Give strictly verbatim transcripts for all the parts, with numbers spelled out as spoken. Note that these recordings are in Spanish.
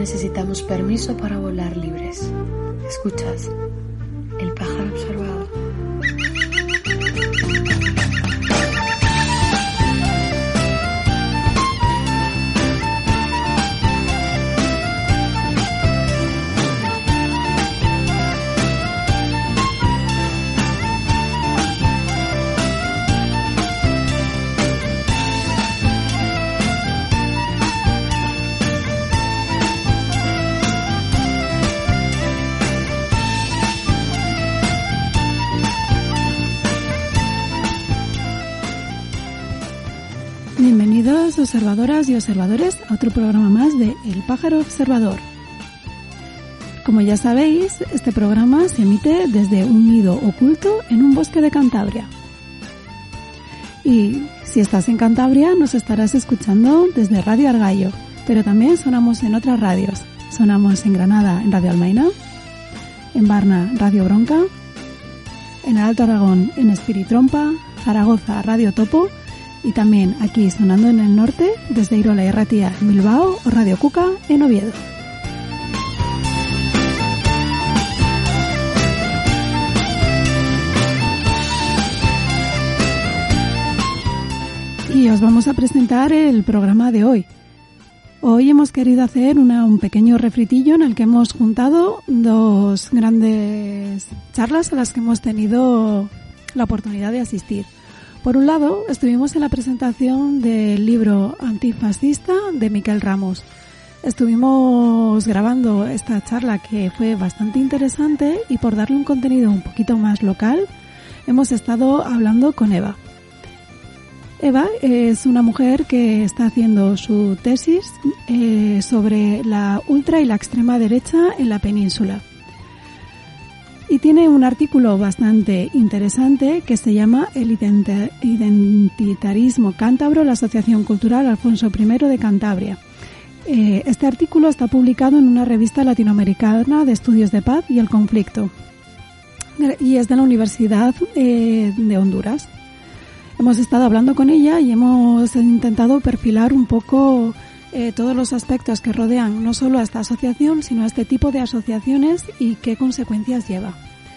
necesitamos permiso para volar libres. ¿Escuchas? El pájaro observado. Bienvenidos observadoras y observadores a otro programa más de El Pájaro Observador. Como ya sabéis, este programa se emite desde un nido oculto en un bosque de Cantabria. Y si estás en Cantabria nos estarás escuchando desde Radio Argallo, pero también sonamos en otras radios. Sonamos en Granada en Radio Almaina, en Barna Radio Bronca, en el Alto Aragón en Espiritrompa, Zaragoza Radio Topo, y también aquí sonando en el norte desde Irola y Ratia en Bilbao o Radio Cuca en Oviedo. Y os vamos a presentar el programa de hoy. Hoy hemos querido hacer una, un pequeño refritillo en el que hemos juntado dos grandes charlas a las que hemos tenido la oportunidad de asistir. Por un lado, estuvimos en la presentación del libro Antifascista de Miquel Ramos. Estuvimos grabando esta charla que fue bastante interesante y por darle un contenido un poquito más local, hemos estado hablando con Eva. Eva es una mujer que está haciendo su tesis eh, sobre la ultra y la extrema derecha en la península. Y tiene un artículo bastante interesante que se llama El identitarismo cántabro, la Asociación Cultural Alfonso primero de Cantabria. Eh, este artículo está publicado en una revista latinoamericana de estudios de paz y el conflicto. Y es de la Universidad eh, de Honduras. Hemos estado hablando con ella y hemos intentado perfilar un poco eh, todos los aspectos que rodean no solo a esta asociación, sino a este tipo de asociaciones y qué consecuencias lleva.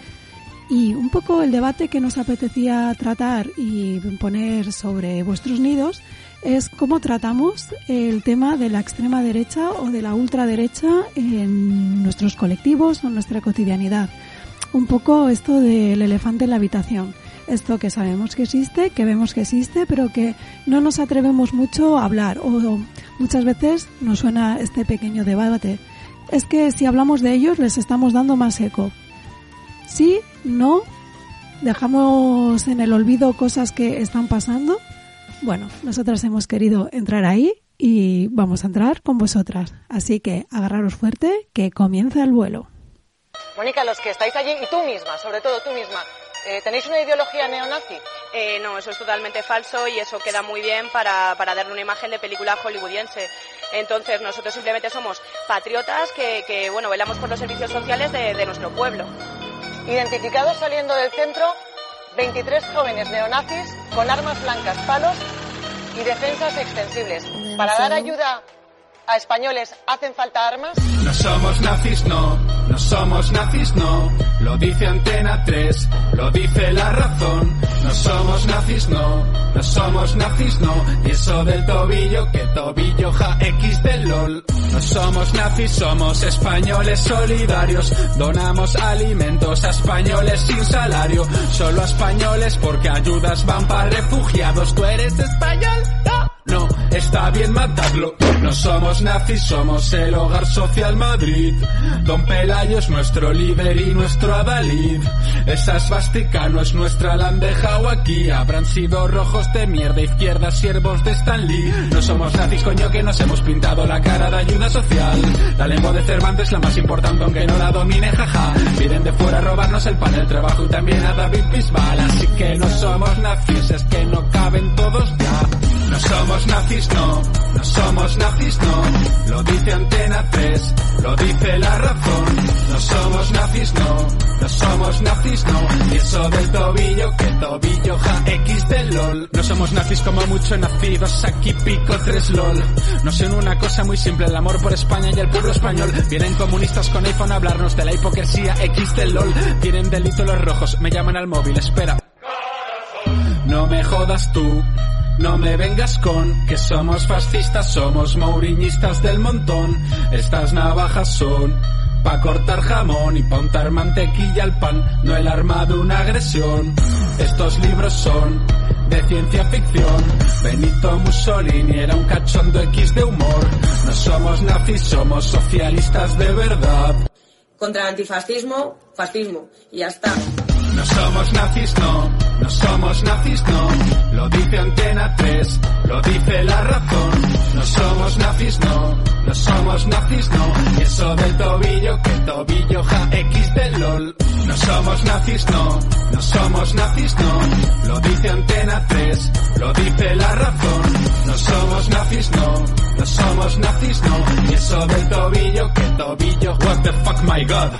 Y un poco el debate que nos apetecía tratar y poner sobre vuestros nidos es cómo tratamos el tema de la extrema derecha o de la ultraderecha en nuestros colectivos o en nuestra cotidianidad. Un poco esto del elefante en la habitación. Esto que sabemos que existe, que vemos que existe, pero que no nos atrevemos mucho a hablar. O muchas veces nos suena este pequeño debate. Es que si hablamos de ellos les estamos dando más eco. Sí, no, dejamos en el olvido cosas que están pasando. Bueno, nosotras hemos querido entrar ahí y vamos a entrar con vosotras. Así que agarraros fuerte, que comienza el vuelo. Mónica, los que estáis allí, y tú misma, sobre todo tú misma, eh, ¿tenéis una ideología neonazi? Eh, no, eso es totalmente falso y eso queda muy bien para, para darle una imagen de película hollywoodiense. Entonces nosotros simplemente somos patriotas que, que bueno, velamos por los servicios sociales de, de nuestro pueblo. Identificados saliendo del centro, veintitrés jóvenes neonazis con armas blancas, palos y defensas extensibles. Para dar ayuda a españoles, ¿hacen falta armas? No somos nazis, no, no somos nazis, no. Lo dice Antena tres, lo dice La Razón. No somos nazis, no, no somos nazis, no. Y eso del tobillo, que tobillo ja X del LOL. No somos nazis, somos españoles solidarios. Donamos alimentos a españoles sin salario. Solo a españoles porque ayudas van para refugiados. ¿Tú eres español? No. No, está bien matarlo. No somos nazis, somos el Hogar Social Madrid. Don Pelayo es nuestro líder y nuestro adalid. Esa esvástica no es nuestra, la han dejado aquí. Habrán sido rojos de mierda, izquierda, siervos de Stan Lee. No somos nazis, coño, que nos hemos pintado la cara de ayuda social. La lengua de Cervantes, la más importante aunque no la domine, jaja. Vienen de fuera a robarnos el pan, el trabajo y también a David Bisbal. Así que no somos nazis, es que no caben todos ya. No somos nazis, no, no somos nazis, no. Lo dice Antena tres, lo dice La Razón. No somos nazis, no, no somos somos nazis, no. Y eso del tobillo, que tobillo, ja, X de LOL. No somos nazis como mucho nacidos, aquí pico tres LOL. Nos une una cosa muy simple, el amor por España y el pueblo español. Vienen comunistas con iPhone a hablarnos de la hipocresía, X de LOL. Tienen delito los rojos, me llaman al móvil, espera. No me jodas tú, no me vengas con que somos fascistas, somos mouriñistas del montón. Estas navajas son pa' cortar jamón y pa' untar mantequilla al pan, no el arma de una agresión. Estos libros son de ciencia ficción. Benito Mussolini era un cachondo X de humor. No somos nazis, somos socialistas de verdad. Contra el antifascismo, fascismo, y ya está. No somos nazis, no, no somos nazis, no. Lo dice Antena tres, lo dice La Razón. No somos nazis, no, no somos nazis, no. Y eso del tobillo, que tobillo, ja, X de LOL. No somos nazis, no, no somos nazis, no. Lo dice Antena tres, lo dice La Razón. No somos nazis, no, no somos nazis, no. Y eso del tobillo, que tobillo, what the fuck, my god.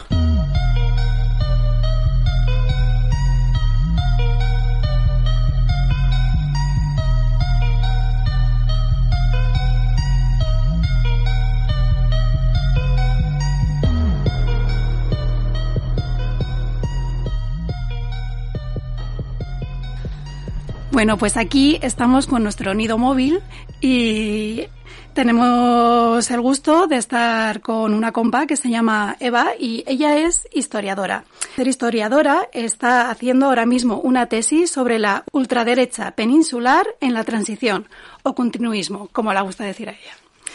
Bueno, pues aquí estamos con nuestro nido móvil y tenemos el gusto de estar con una compa que se llama Eva y ella es historiadora. Ser historiadora está haciendo ahora mismo una tesis sobre la ultraderecha peninsular en la transición o continuismo, como le gusta decir a ella.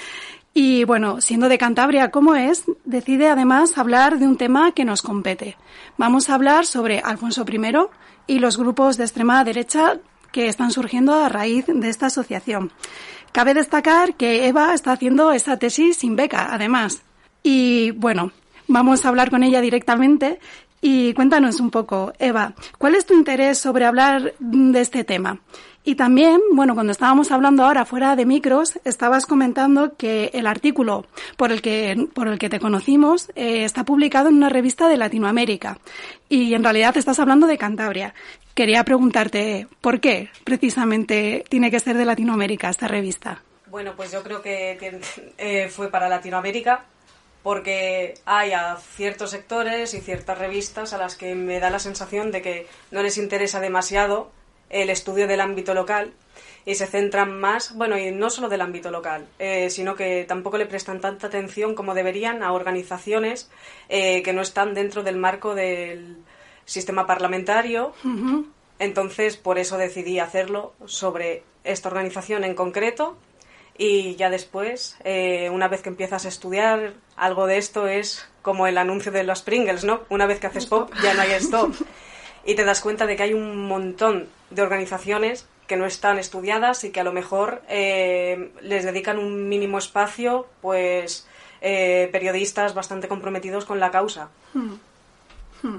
Y bueno, siendo de Cantabria como es, decide además hablar de un tema que nos compete. Vamos a hablar sobre Alfonso primero y los grupos de extrema derecha que están surgiendo a raíz de esta asociación. Cabe destacar que Eva está haciendo esa tesis sin beca, además. Y bueno, vamos a hablar con ella directamente y cuéntanos un poco, Eva, ¿cuál es tu interés sobre hablar de este tema? Y también, bueno, cuando estábamos hablando ahora fuera de micros, estabas comentando que el artículo por el que, por el que te conocimos eh, está publicado en una revista de Latinoamérica y en realidad estás hablando de Cantabria. Quería preguntarte, ¿por qué precisamente tiene que ser de Latinoamérica esta revista? Bueno, pues yo creo que eh, fue para Latinoamérica porque hay a ciertos sectores y ciertas revistas a las que me da la sensación de que no les interesa demasiado el estudio del ámbito local y se centran más, bueno, y no solo del ámbito local, eh, sino que tampoco le prestan tanta atención como deberían a organizaciones eh, que no están dentro del marco del sistema parlamentario. Uh-huh. Entonces, por eso decidí hacerlo sobre esta organización en concreto y ya después, eh, una vez que empiezas a estudiar, algo de esto es como el anuncio de los Pringles, ¿no? Una vez que haces pop, ya no hay stop. Y te das cuenta de que hay un montón de organizaciones que no están estudiadas y que a lo mejor eh, les dedican un mínimo espacio, pues eh, periodistas bastante comprometidos con la causa. Hmm. Hmm.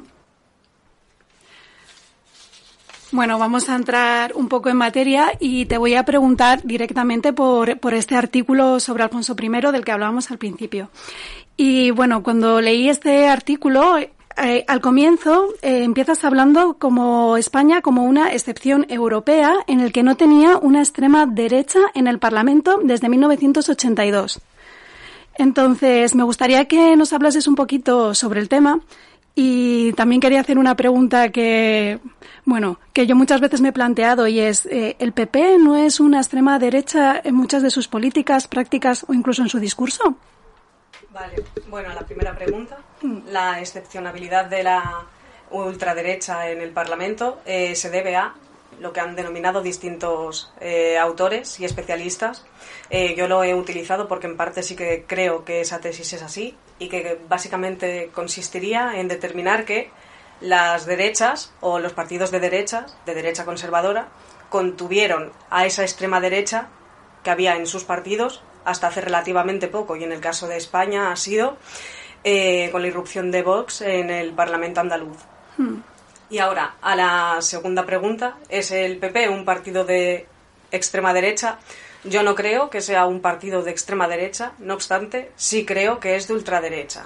Bueno, vamos a entrar un poco en materia y te voy a preguntar directamente por, por este artículo sobre Alfonso primero del que hablábamos al principio. Y bueno, cuando leí este artículo, Eh, al comienzo eh, empiezas hablando como España como una excepción europea en el que no tenía una extrema derecha en el Parlamento desde mil novecientos ochenta y dos. Entonces, me gustaría que nos hablases un poquito sobre el tema y también quería hacer una pregunta que, bueno, que yo muchas veces me he planteado y es, eh, ¿el P P no es una extrema derecha en muchas de sus políticas, prácticas o incluso en su discurso? Vale, bueno, la primera pregunta, la excepcionabilidad de la ultraderecha en el Parlamento eh, se debe a lo que han denominado distintos eh, autores y especialistas. Eh, yo lo he utilizado porque en parte sí que creo que esa tesis es así y que básicamente consistiría en determinar que las derechas o los partidos de derecha, de derecha conservadora, contuvieron a esa extrema derecha que había en sus partidos hasta hace relativamente poco, y en el caso de España ha sido eh, con la irrupción de Vox en el Parlamento andaluz. Hmm. Y ahora, a la segunda pregunta, ¿es el P P un partido de extrema derecha? Yo no creo que sea un partido de extrema derecha, no obstante, sí creo que es de ultraderecha.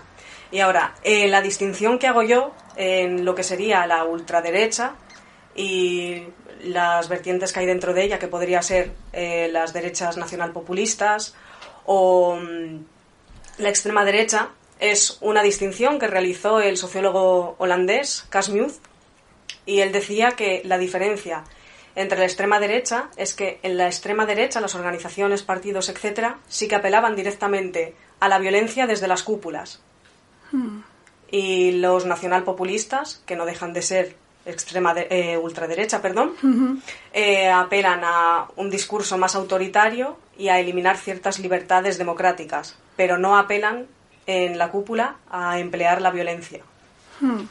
Y ahora, eh, la distinción que hago yo en lo que sería la ultraderecha y las vertientes que hay dentro de ella, que podría ser eh, las derechas nacionalpopulistas o mmm, la extrema derecha, es una distinción que realizó el sociólogo holandés Cas Mudde, y él decía que la diferencia entre la extrema derecha es que en la extrema derecha las organizaciones, partidos, etcétera, sí que apelaban directamente a la violencia desde las cúpulas. Hmm. Y los nacionalpopulistas, que no dejan de ser extrema de, eh, ultraderecha, perdón, uh-huh. eh, apelan a un discurso más autoritario y a eliminar ciertas libertades democráticas, pero no apelan en la cúpula a emplear la violencia. Hmm.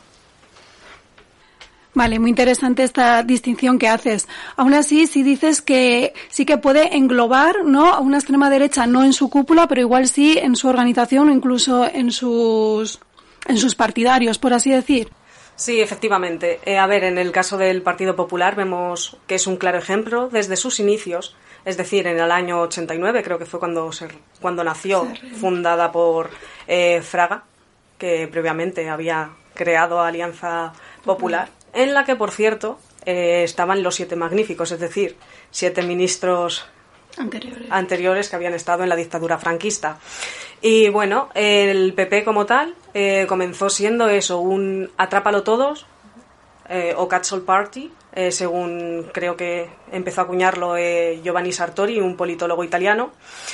Vale, muy interesante esta distinción que haces. Aún así, si dices que sí que puede englobar, ¿no?, a una extrema derecha, no en su cúpula, pero igual sí en su organización o incluso en sus en sus partidarios, por así decir. Sí, efectivamente. Eh, a ver, en el caso del Partido Popular vemos que es un claro ejemplo desde sus inicios, es decir, en el año ochenta y nueve creo que fue cuando se, cuando nació, fundada por eh, Fraga, que previamente había creado Alianza Popular, en la que, por cierto, eh, estaban los siete magníficos, es decir, siete ministros anteriores. anteriores que habían estado en la dictadura franquista. Y bueno, el P P como tal eh, comenzó siendo eso, un atrápalo todos eh, o catch all party, eh, según creo que empezó a acuñarlo eh, Giovanni Sartori, un politólogo italiano,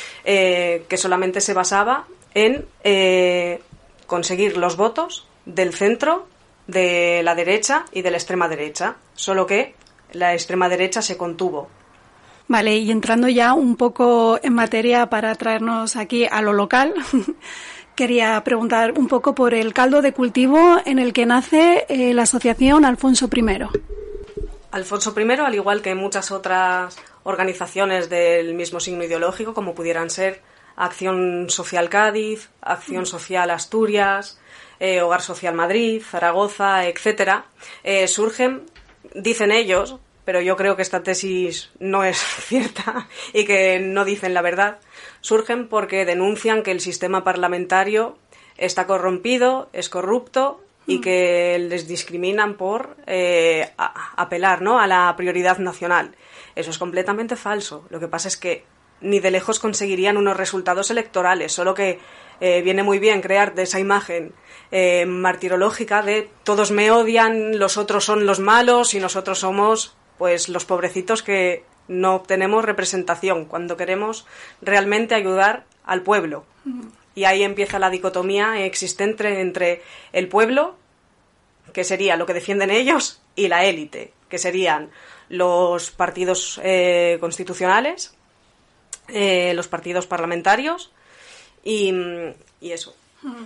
eh, que solamente se basaba en eh, conseguir los votos del centro, de la derecha y de la extrema derecha, solo que la extrema derecha se contuvo. Vale, y entrando ya un poco en materia para traernos aquí a lo local, quería preguntar un poco por el caldo de cultivo en el que nace eh, la asociación Alfonso primero. Alfonso primero, al igual que muchas otras organizaciones del mismo signo ideológico, como pudieran ser Acción Social Cádiz, Acción Social Asturias, eh, Hogar Social Madrid, Zaragoza, etcétera, eh, surgen, dicen ellos, pero yo creo que esta tesis no es cierta y que no dicen la verdad, surgen porque denuncian que el sistema parlamentario está corrompido, es corrupto y que les discriminan por eh, a, apelar, ¿no?, a la prioridad nacional. Eso es completamente falso. Lo que pasa es que ni de lejos conseguirían unos resultados electorales, solo que eh, viene muy bien crear de esa imagen eh, martirológica de todos me odian, los otros son los malos y nosotros somos pues los pobrecitos que no obtenemos representación cuando queremos realmente ayudar al pueblo. Y ahí empieza la dicotomía existente entre el pueblo, que sería lo que defienden ellos, y la élite, que serían los partidos eh, constitucionales, eh, los partidos parlamentarios y, y eso.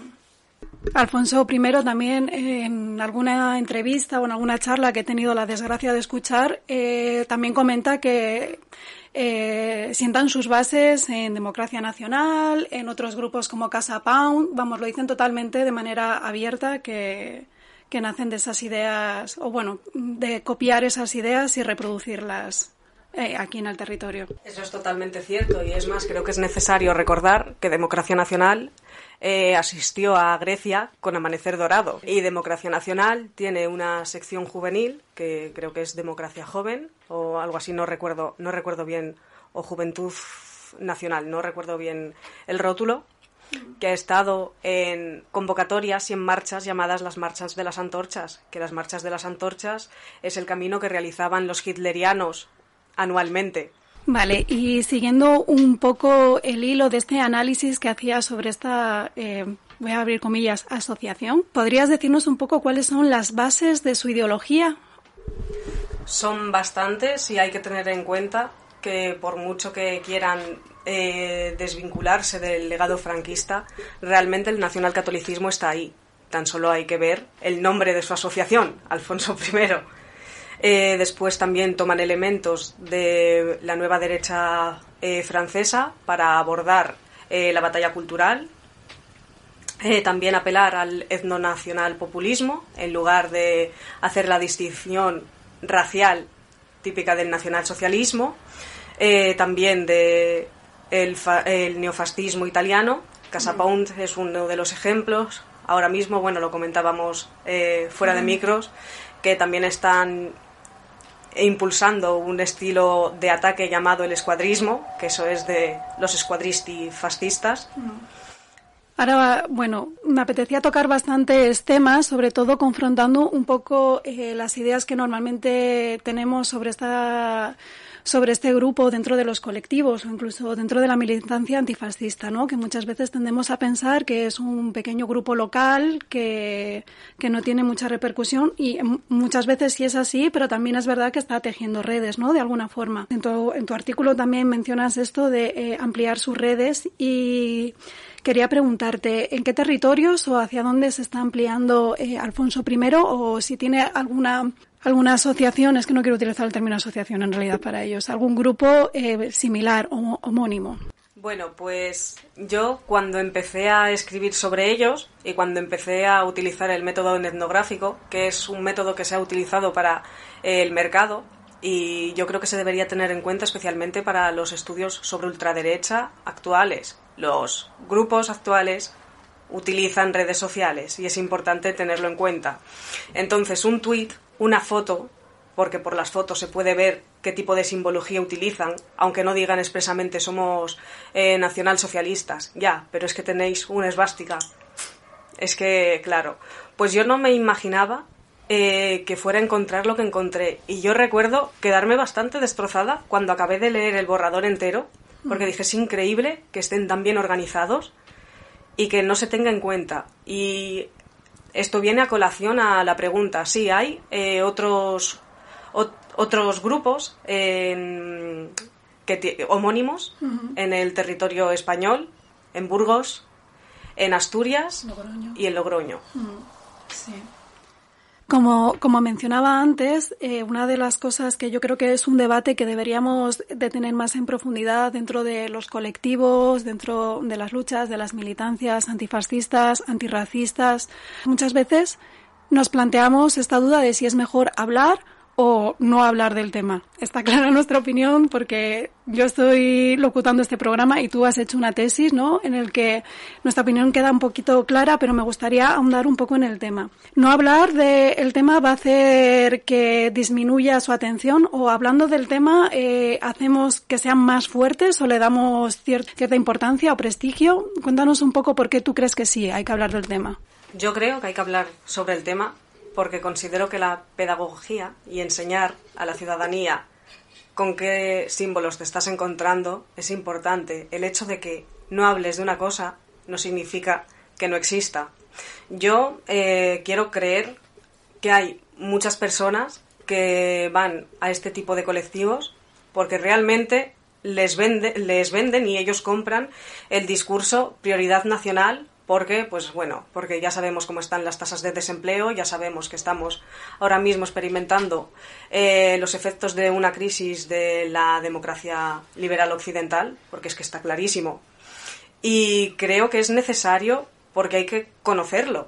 Alfonso primero también eh, en alguna entrevista o en alguna charla que he tenido la desgracia de escuchar, eh, también comenta que eh, sientan sus bases en Democracia Nacional, en otros grupos como Casa Pound, vamos, lo dicen totalmente de manera abierta que, que nacen de esas ideas, o bueno, de copiar esas ideas y reproducirlas eh, aquí en el territorio. Eso es totalmente cierto y es más, creo que es necesario recordar que Democracia Nacional Eh, asistió a Grecia con Amanecer Dorado y Democracia Nacional tiene una sección juvenil que creo que es Democracia Joven o algo así, no recuerdo, no recuerdo bien, o Juventud Nacional, no recuerdo bien el rótulo, que ha estado en convocatorias y en marchas llamadas las marchas de las antorchas, que las marchas de las antorchas es el camino que realizaban los hitlerianos anualmente. Vale, y siguiendo un poco el hilo de este análisis que hacías sobre esta, eh, voy a abrir comillas, asociación, ¿podrías decirnos un poco cuáles son las bases de su ideología? Son bastantes y hay que tener en cuenta que por mucho que quieran eh, desvincularse del legado franquista, realmente el nacionalcatolicismo está ahí. Tan solo hay que ver el nombre de su asociación, Alfonso primero. Eh, después también toman elementos de la nueva derecha eh, francesa para abordar eh, la batalla cultural. Eh, también apelar al etnonacional populismo en lugar de hacer la distinción racial típica del nacionalsocialismo. Eh, también de el, fa- el neofascismo italiano. Casa Pound es uno de los ejemplos. ahora mismo, bueno, lo comentábamos eh, fuera de micros, que también están impulsando un estilo de ataque llamado el escuadrismo, que eso es de los escuadristi fascistas. Ahora, bueno, me apetecía tocar bastantes temas, sobre todo confrontando un poco eh, las ideas que normalmente tenemos sobre esta sobre este grupo dentro de los colectivos o incluso dentro de la militancia antifascista, ¿no? Que muchas veces tendemos a pensar que es un pequeño grupo local que, que no tiene mucha repercusión y muchas veces sí es así, pero también es verdad que está tejiendo redes, ¿no? De alguna forma. En tu, en tu artículo también mencionas esto de eh, ampliar sus redes y quería preguntarte ¿en qué territorios o hacia dónde se está ampliando eh, Alfonso primero o si tiene alguna alguna asociación, es que no quiero utilizar el término asociación en realidad para ellos, algún grupo eh, similar o homónimo? Bueno, pues yo cuando empecé a escribir sobre ellos y cuando empecé a utilizar el método etnográfico, que es un método que se ha utilizado para eh, el mercado, y yo creo que se debería tener en cuenta especialmente para los estudios sobre ultraderecha actuales. Los grupos actuales utilizan redes sociales y es importante tenerlo en cuenta. Entonces, un tuit, una foto, porque por las fotos se puede ver qué tipo de simbología utilizan, aunque no digan expresamente somos eh, nacionalsocialistas, ya, pero es que tenéis una esvástica. Es que, claro, pues yo no me imaginaba eh, que fuera a encontrar lo que encontré. Y yo recuerdo quedarme bastante destrozada cuando acabé de leer el borrador entero, porque dije, es increíble que estén tan bien organizados y que no se tenga en cuenta. Y esto viene a colación a la pregunta. Sí, hay eh, otros ot- otros grupos eh, que t- homónimos uh-huh. en el territorio español, en Burgos, en Asturias Logroño. Y en Logroño. Uh-huh. Sí. Como, como mencionaba antes, eh, una de las cosas que yo creo que es un debate que deberíamos de tener más en profundidad dentro de los colectivos, dentro de las luchas, de las militancias antifascistas, antirracistas. Muchas veces nos planteamos esta duda de si es mejor hablar o no hablar del tema. Está clara nuestra opinión porque yo estoy locutando este programa y tú has hecho una tesis, ¿no?, en el que nuestra opinión queda un poquito clara, pero me gustaría ahondar un poco en el tema. No hablar del tema va a hacer que disminuya su atención o hablando del tema eh, hacemos que sean más fuertes o le damos cier- cierta importancia o prestigio. Cuéntanos un poco por qué tú crees que sí hay que hablar del tema. Yo creo que hay que hablar sobre el tema porque considero que la pedagogía y enseñar a la ciudadanía con qué símbolos te estás encontrando es importante. El hecho de que no hables de una cosa no significa que no exista. Yo eh, quiero creer que hay muchas personas que van a este tipo de colectivos porque realmente les, vende, les venden y ellos compran el discurso prioridad nacional. Porque, pues bueno, porque ya sabemos cómo están las tasas de desempleo, ya sabemos que estamos ahora mismo experimentando eh, los efectos de una crisis de la democracia liberal occidental, porque es que está clarísimo. Y creo que es necesario porque hay que conocerlo.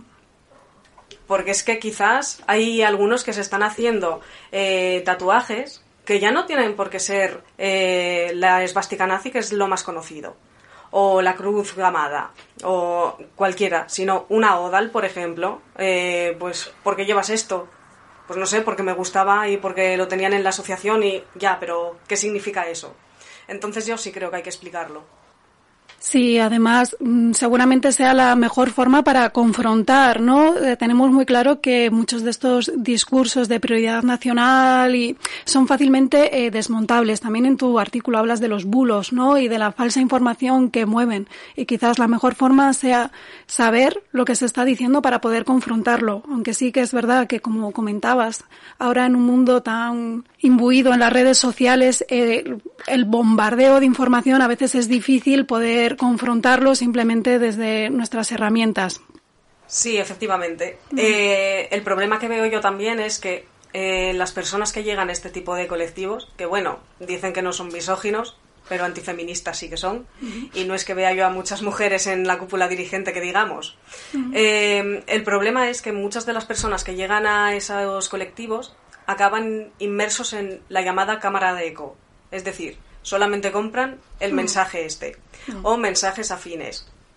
Porque es que quizás hay algunos que se están haciendo eh, tatuajes que ya no tienen por qué ser eh, la esvástica nazi, que es lo más conocido, o la cruz gamada, o cualquiera, sino una odal, por ejemplo, eh, pues, ¿por qué llevas esto? Pues no sé, porque me gustaba y porque lo tenían en la asociación y ya, pero ¿qué significa eso? Entonces yo sí creo que hay que explicarlo. Sí, además seguramente sea la mejor forma para confrontar, ¿no? Eh, tenemos muy claro que muchos de estos discursos de prioridad nacional y son fácilmente eh, desmontables. También en tu artículo hablas de los bulos, ¿no? Y de la falsa información que mueven. Y quizás la mejor forma sea saber lo que se está diciendo para poder confrontarlo. Aunque sí que es verdad que, como comentabas, ahora en un mundo tan imbuido en las redes sociales, eh, el bombardeo de información a veces es difícil poder confrontarlo simplemente desde nuestras herramientas. Sí, efectivamente. Mm. Eh, el problema que veo yo también es que eh, las personas que llegan a este tipo de colectivos, que bueno, dicen que no son misóginos, pero antifeministas sí que son, uh-huh. y no es que vea yo a muchas mujeres en la cúpula dirigente que digamos. Uh-huh. Eh, el problema es que muchas de las personas que llegan a esos colectivos acaban inmersos en la llamada cámara de eco, es decir, solamente compran el mensaje este, o mensajes afines.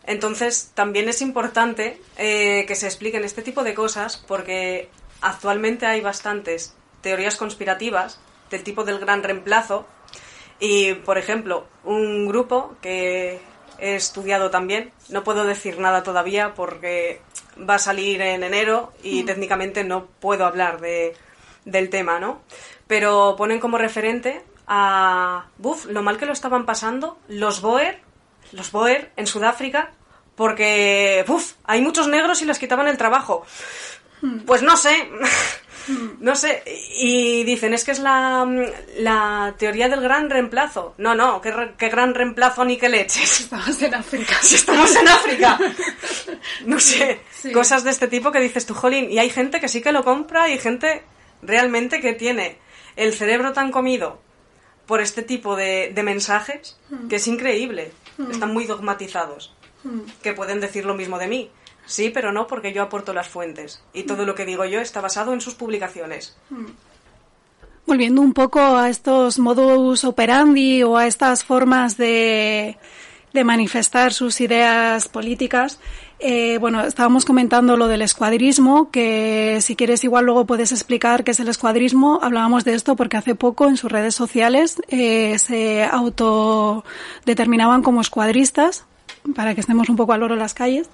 Entonces, también es importante eh, que se expliquen este tipo de cosas porque actualmente hay bastantes teorías conspirativas del tipo del gran reemplazo y, por ejemplo, un grupo que he estudiado también, no puedo decir nada todavía porque va a salir en enero y mm. técnicamente no puedo hablar de, del tema, ¿no? Pero ponen como referente a buf, lo mal que lo estaban pasando los Boer, los Boer en Sudáfrica, porque buf, hay muchos negros y les quitaban el trabajo. Pues no sé, no sé. Y dicen, es que es la, la teoría del gran reemplazo. No, no, qué, qué gran reemplazo ni qué leches. Estamos en África. Si estamos en África. No sé, sí. Cosas de este tipo que dices tú, jolín. Y hay gente que sí que lo compra y hay gente realmente que tiene el cerebro tan comido por este tipo de, de mensajes que es increíble. Están muy dogmatizados. Que pueden decir lo mismo de mí. Sí, pero no, porque yo aporto las fuentes. Y todo lo que digo yo está basado en sus publicaciones. Volviendo un poco a estos modus operandi o a estas formas de, de manifestar sus ideas políticas, eh, bueno, estábamos comentando lo del escuadrismo, que si quieres igual luego puedes explicar qué es el escuadrismo. Hablábamos de esto porque hace poco en sus redes sociales eh, se autodeterminaban como escuadristas, para que estemos un poco al loro en las calles.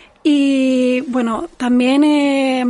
Y bueno, también eh,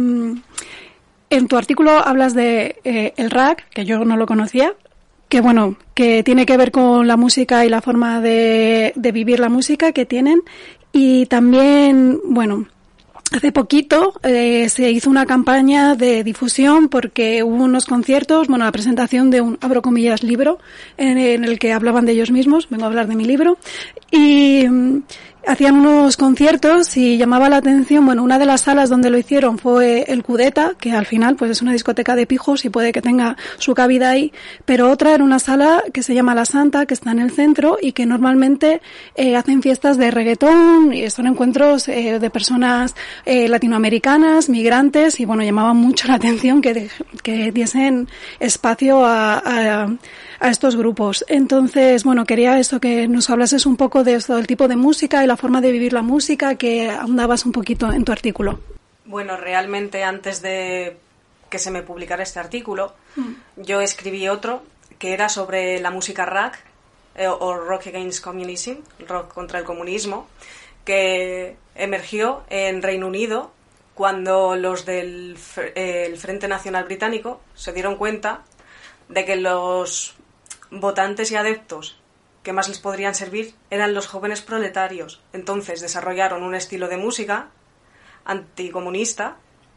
en tu artículo hablas de eh, el R A C, que yo no lo conocía, que bueno, que tiene que ver con la música y la forma de, de vivir la música que tienen. Y también, bueno, hace poquito eh, se hizo una campaña de difusión porque hubo unos conciertos, bueno, la presentación de un, abro comillas, libro, en, en el que hablaban de ellos mismos, vengo a hablar de mi libro, y um, hacían unos conciertos y llamaba la atención, bueno, una de las salas donde lo hicieron fue el Cudeta, que al final pues es una discoteca de pijos y puede que tenga su cabida ahí, pero otra era una sala que se llama La Santa, que está en el centro y que normalmente eh, hacen fiestas de reggaetón y son encuentros eh, de personas eh, latinoamericanas, migrantes, y bueno, llamaba mucho la atención que, de, que diesen espacio a, a, a estos grupos. Entonces, bueno, quería eso, que nos hablases un poco de esto, del tipo de música y la forma de vivir la música, que ahondabas un poquito en tu artículo. Bueno, realmente antes de que se me publicara este artículo, mm. yo escribí otro que era sobre la música R A C, eh, o Rock Against Communism, rock contra el comunismo, que emergió en Reino Unido cuando los del eh, el Frente Nacional Británico se dieron cuenta de que los votantes y adeptos que más les podrían servir eran los jóvenes proletarios. Entonces desarrollaron un estilo de música anticomunista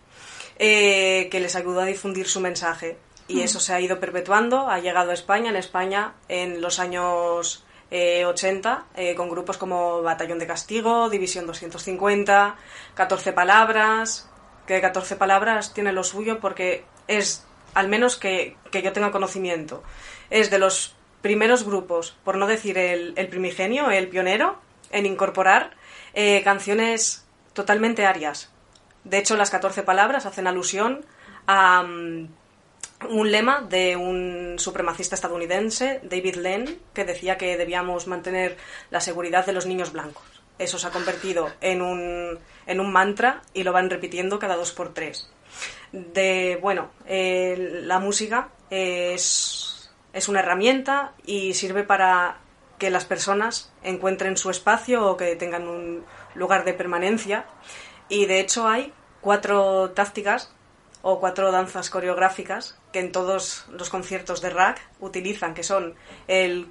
eh, que les ayudó a difundir su mensaje. Y eso se ha ido perpetuando, ha llegado a España. En España, en los años eh, ochenta, eh, con grupos como Batallón de Castigo, División doscientos cincuenta, catorce Palabras, que catorce Palabras tiene lo suyo porque es, al menos que, que yo tenga conocimiento, es de los primeros grupos, por no decir el, el primigenio, el pionero, en incorporar eh, canciones totalmente arias. De hecho, las catorce Palabras hacen alusión a um, un lema de un supremacista estadounidense, David Lean, que decía que debíamos mantener la seguridad de los niños blancos. Eso se ha convertido en un, en un mantra y lo van repitiendo cada dos por tres. De, bueno, eh, la música es... Es una herramienta y sirve para que las personas encuentren su espacio o que tengan un lugar de permanencia. Y de hecho hay cuatro tácticas o cuatro danzas coreográficas que en todos los conciertos de R A C utilizan, que son el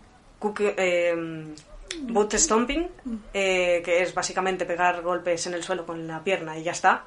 eh, boot stomping, eh, que es básicamente pegar golpes en el suelo con la pierna y ya está.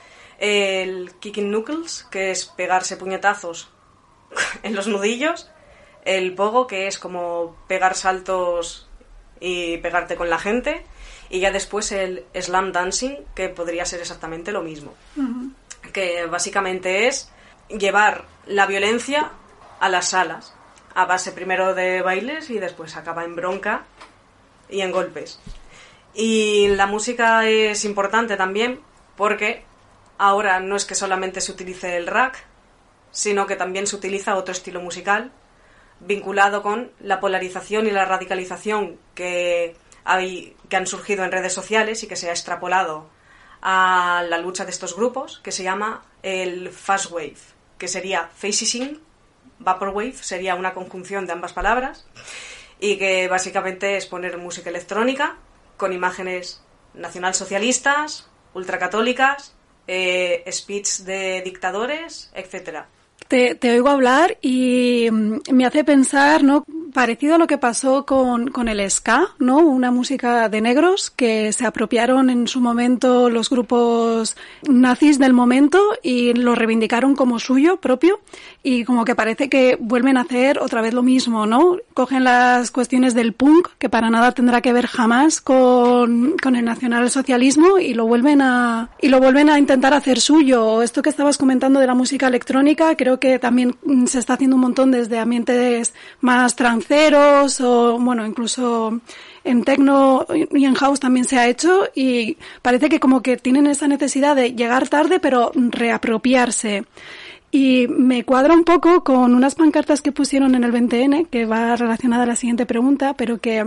El kicking knuckles, que es pegarse puñetazos en los nudillos. El pogo, que es como pegar saltos y pegarte con la gente. Y ya después el slam dancing, que podría ser exactamente lo mismo. Uh-huh. Que básicamente es llevar la violencia a las salas, a base primero de bailes y después acaba en bronca y en golpes. Y la música es importante también porque ahora no es que solamente se utilice el R A C, sino que también se utiliza otro estilo musical vinculado con la polarización y la radicalización que hay, que han surgido en redes sociales y que se ha extrapolado a la lucha de estos grupos, que se llama el Fast Wave, que sería Fascism, Vaporwave, sería una conjunción de ambas palabras, y que básicamente es poner música electrónica con imágenes nacionalsocialistas, ultracatólicas, eh, speech de dictadores, etcétera. Te, te oigo hablar y me hace pensar, ¿no? Parecido a lo que pasó con, con el ska, ¿no? Una música de negros que se apropiaron en su momento los grupos nazis del momento y lo reivindicaron como suyo propio, y como que parece que vuelven a hacer otra vez lo mismo, ¿no? Cogen las cuestiones del punk, que para nada tendrá que ver jamás con, con el nacionalsocialismo, y lo vuelven a, y lo vuelven a intentar hacer suyo. Esto que estabas comentando de la música electrónica, creo que también se está haciendo un montón desde ambientes más trans ceros o, bueno, incluso en techno y en house también se ha hecho, y parece que como que tienen esa necesidad de llegar tarde pero reapropiarse. Y me cuadra un poco con unas pancartas que pusieron en el veinte ene, que va relacionada a la siguiente pregunta, pero que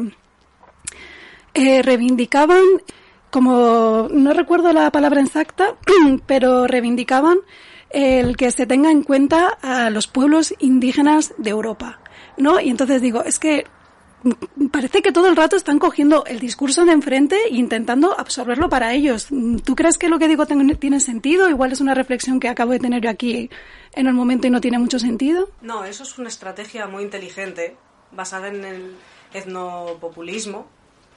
eh, reivindicaban, como no recuerdo la palabra exacta, pero reivindicaban el que se tenga en cuenta a los pueblos indígenas de Europa, ¿no? Y entonces digo, es que parece que todo el rato están cogiendo el discurso de enfrente e intentando absorberlo para ellos. ¿Tú crees que lo que digo tiene sentido? Igual es una reflexión que acabo de tener yo aquí en el momento y no tiene mucho sentido. No, eso es una estrategia muy inteligente basada en el etnopopulismo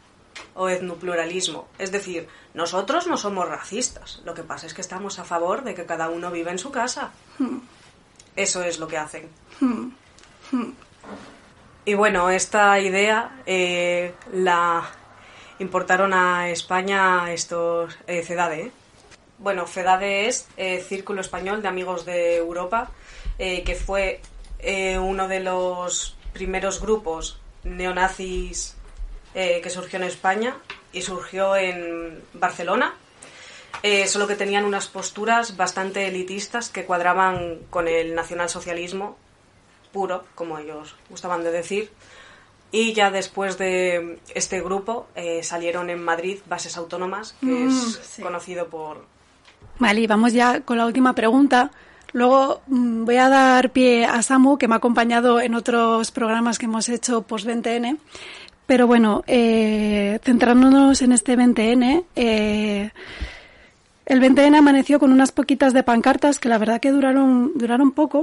o etnopluralismo. Es decir, nosotros no somos racistas. Lo que pasa es que estamos a favor de que cada uno viva en su casa. Hmm. Eso es lo que hacen. Hmm. Hmm. Y bueno, esta idea eh, la importaron a España estos eh, CEDADE. ¿eh? Bueno, CEDADE es eh, Círculo Español de Amigos de Europa, eh, que fue eh, uno de los primeros grupos neonazis eh, que surgió en España y surgió en Barcelona, eh, solo que tenían unas posturas bastante elitistas que cuadraban con el nacionalsocialismo puro, como ellos gustaban de decir, y ya después de este grupo eh, salieron en Madrid Bases Autónomas, que mm, es sí. conocido por... Vale, y vamos ya con la última pregunta. Luego mmm, voy a dar pie a Samu, que me ha acompañado en otros programas que hemos hecho post veinte ene, pero bueno, eh, centrándonos en este veinte ene, eh, el veinte ene amaneció con unas poquitas de pancartas que la verdad que duraron, duraron poco,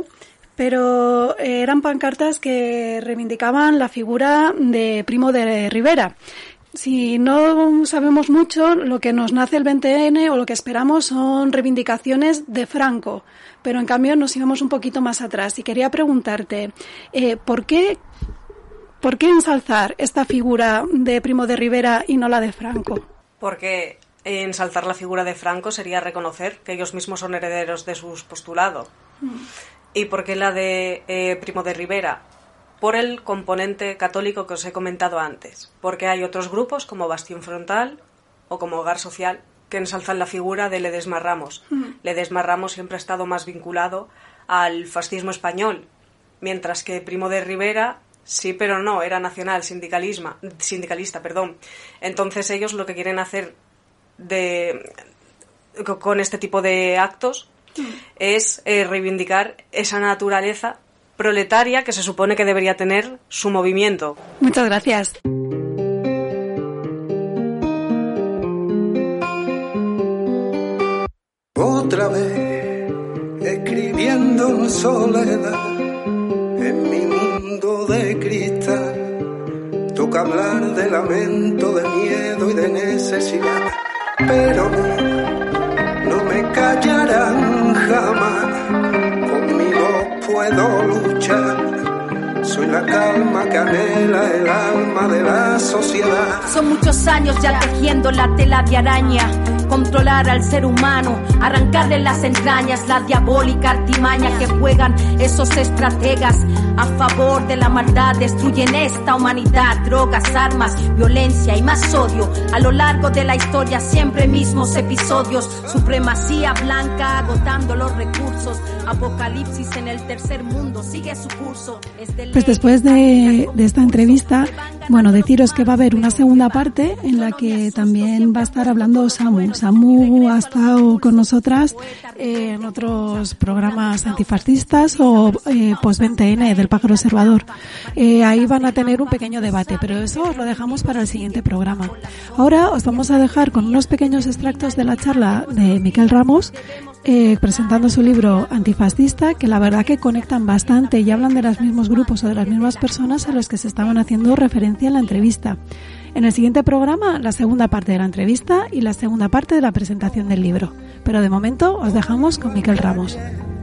pero eh, eran pancartas que reivindicaban la figura de Primo de Rivera. Si no sabemos mucho, lo que nos nace el veinte ene o lo que esperamos son reivindicaciones de Franco, pero en cambio nos íbamos un poquito más atrás. Y quería preguntarte, eh, ¿por qué, ¿por qué ensalzar esta figura de Primo de Rivera y no la de Franco? Porque ensalzar la figura de Franco sería reconocer que ellos mismos son herederos de sus postulados. Mm. ¿Y por qué la de eh, Primo de Rivera? Por el componente católico que os he comentado antes. Porque hay otros grupos como Bastión Frontal o como Hogar Social que ensalzan la figura de Ledesma Ramos. Uh-huh. Ledesma Ramos siempre ha estado más vinculado al fascismo español, mientras que Primo de Rivera sí, pero no, era nacional, sindicalismo, sindicalista, perdón. Entonces ellos lo que quieren hacer de, con este tipo de actos es eh, reivindicar esa naturaleza proletaria que se supone que debería tener su movimiento. Muchas gracias. Otra vez escribiendo en soledad en mi mundo de cristal, toca hablar de lamento, de miedo y de necesidad, pero no me callarán jamás, conmigo puedo luchar, soy la calma que anhela el alma de la sociedad. Son muchos años ya tejiendo la tela de araña, controlar al ser humano, arrancarle las entrañas, la diabólica artimaña que juegan esos estrategas a favor de la maldad, destruyen esta humanidad, drogas, armas, violencia y más odio, a lo largo de la historia siempre mismos episodios, supremacía blanca agotando los recursos, apocalipsis en el tercer mundo, sigue su curso. Pues después de, de esta entrevista Bueno, deciros que va a haber una segunda parte en la que también va a estar hablando Samu. Samu ha estado con nosotras eh, en otros programas antifascistas o eh, post veinte ene del Pájaro Observador. Eh, ahí van a tener un pequeño debate, pero eso os lo dejamos para el siguiente programa. Ahora os vamos a dejar con unos pequeños extractos de la charla de Miquel Ramos, Eh, presentando su libro Antifascista, que la verdad que conectan bastante y hablan de los mismos grupos o de las mismas personas a los que se estaban haciendo referencia en la entrevista. En el siguiente programa, la segunda parte de la entrevista y la segunda parte de la presentación del libro. Pero de momento os dejamos con Miquel Ramos.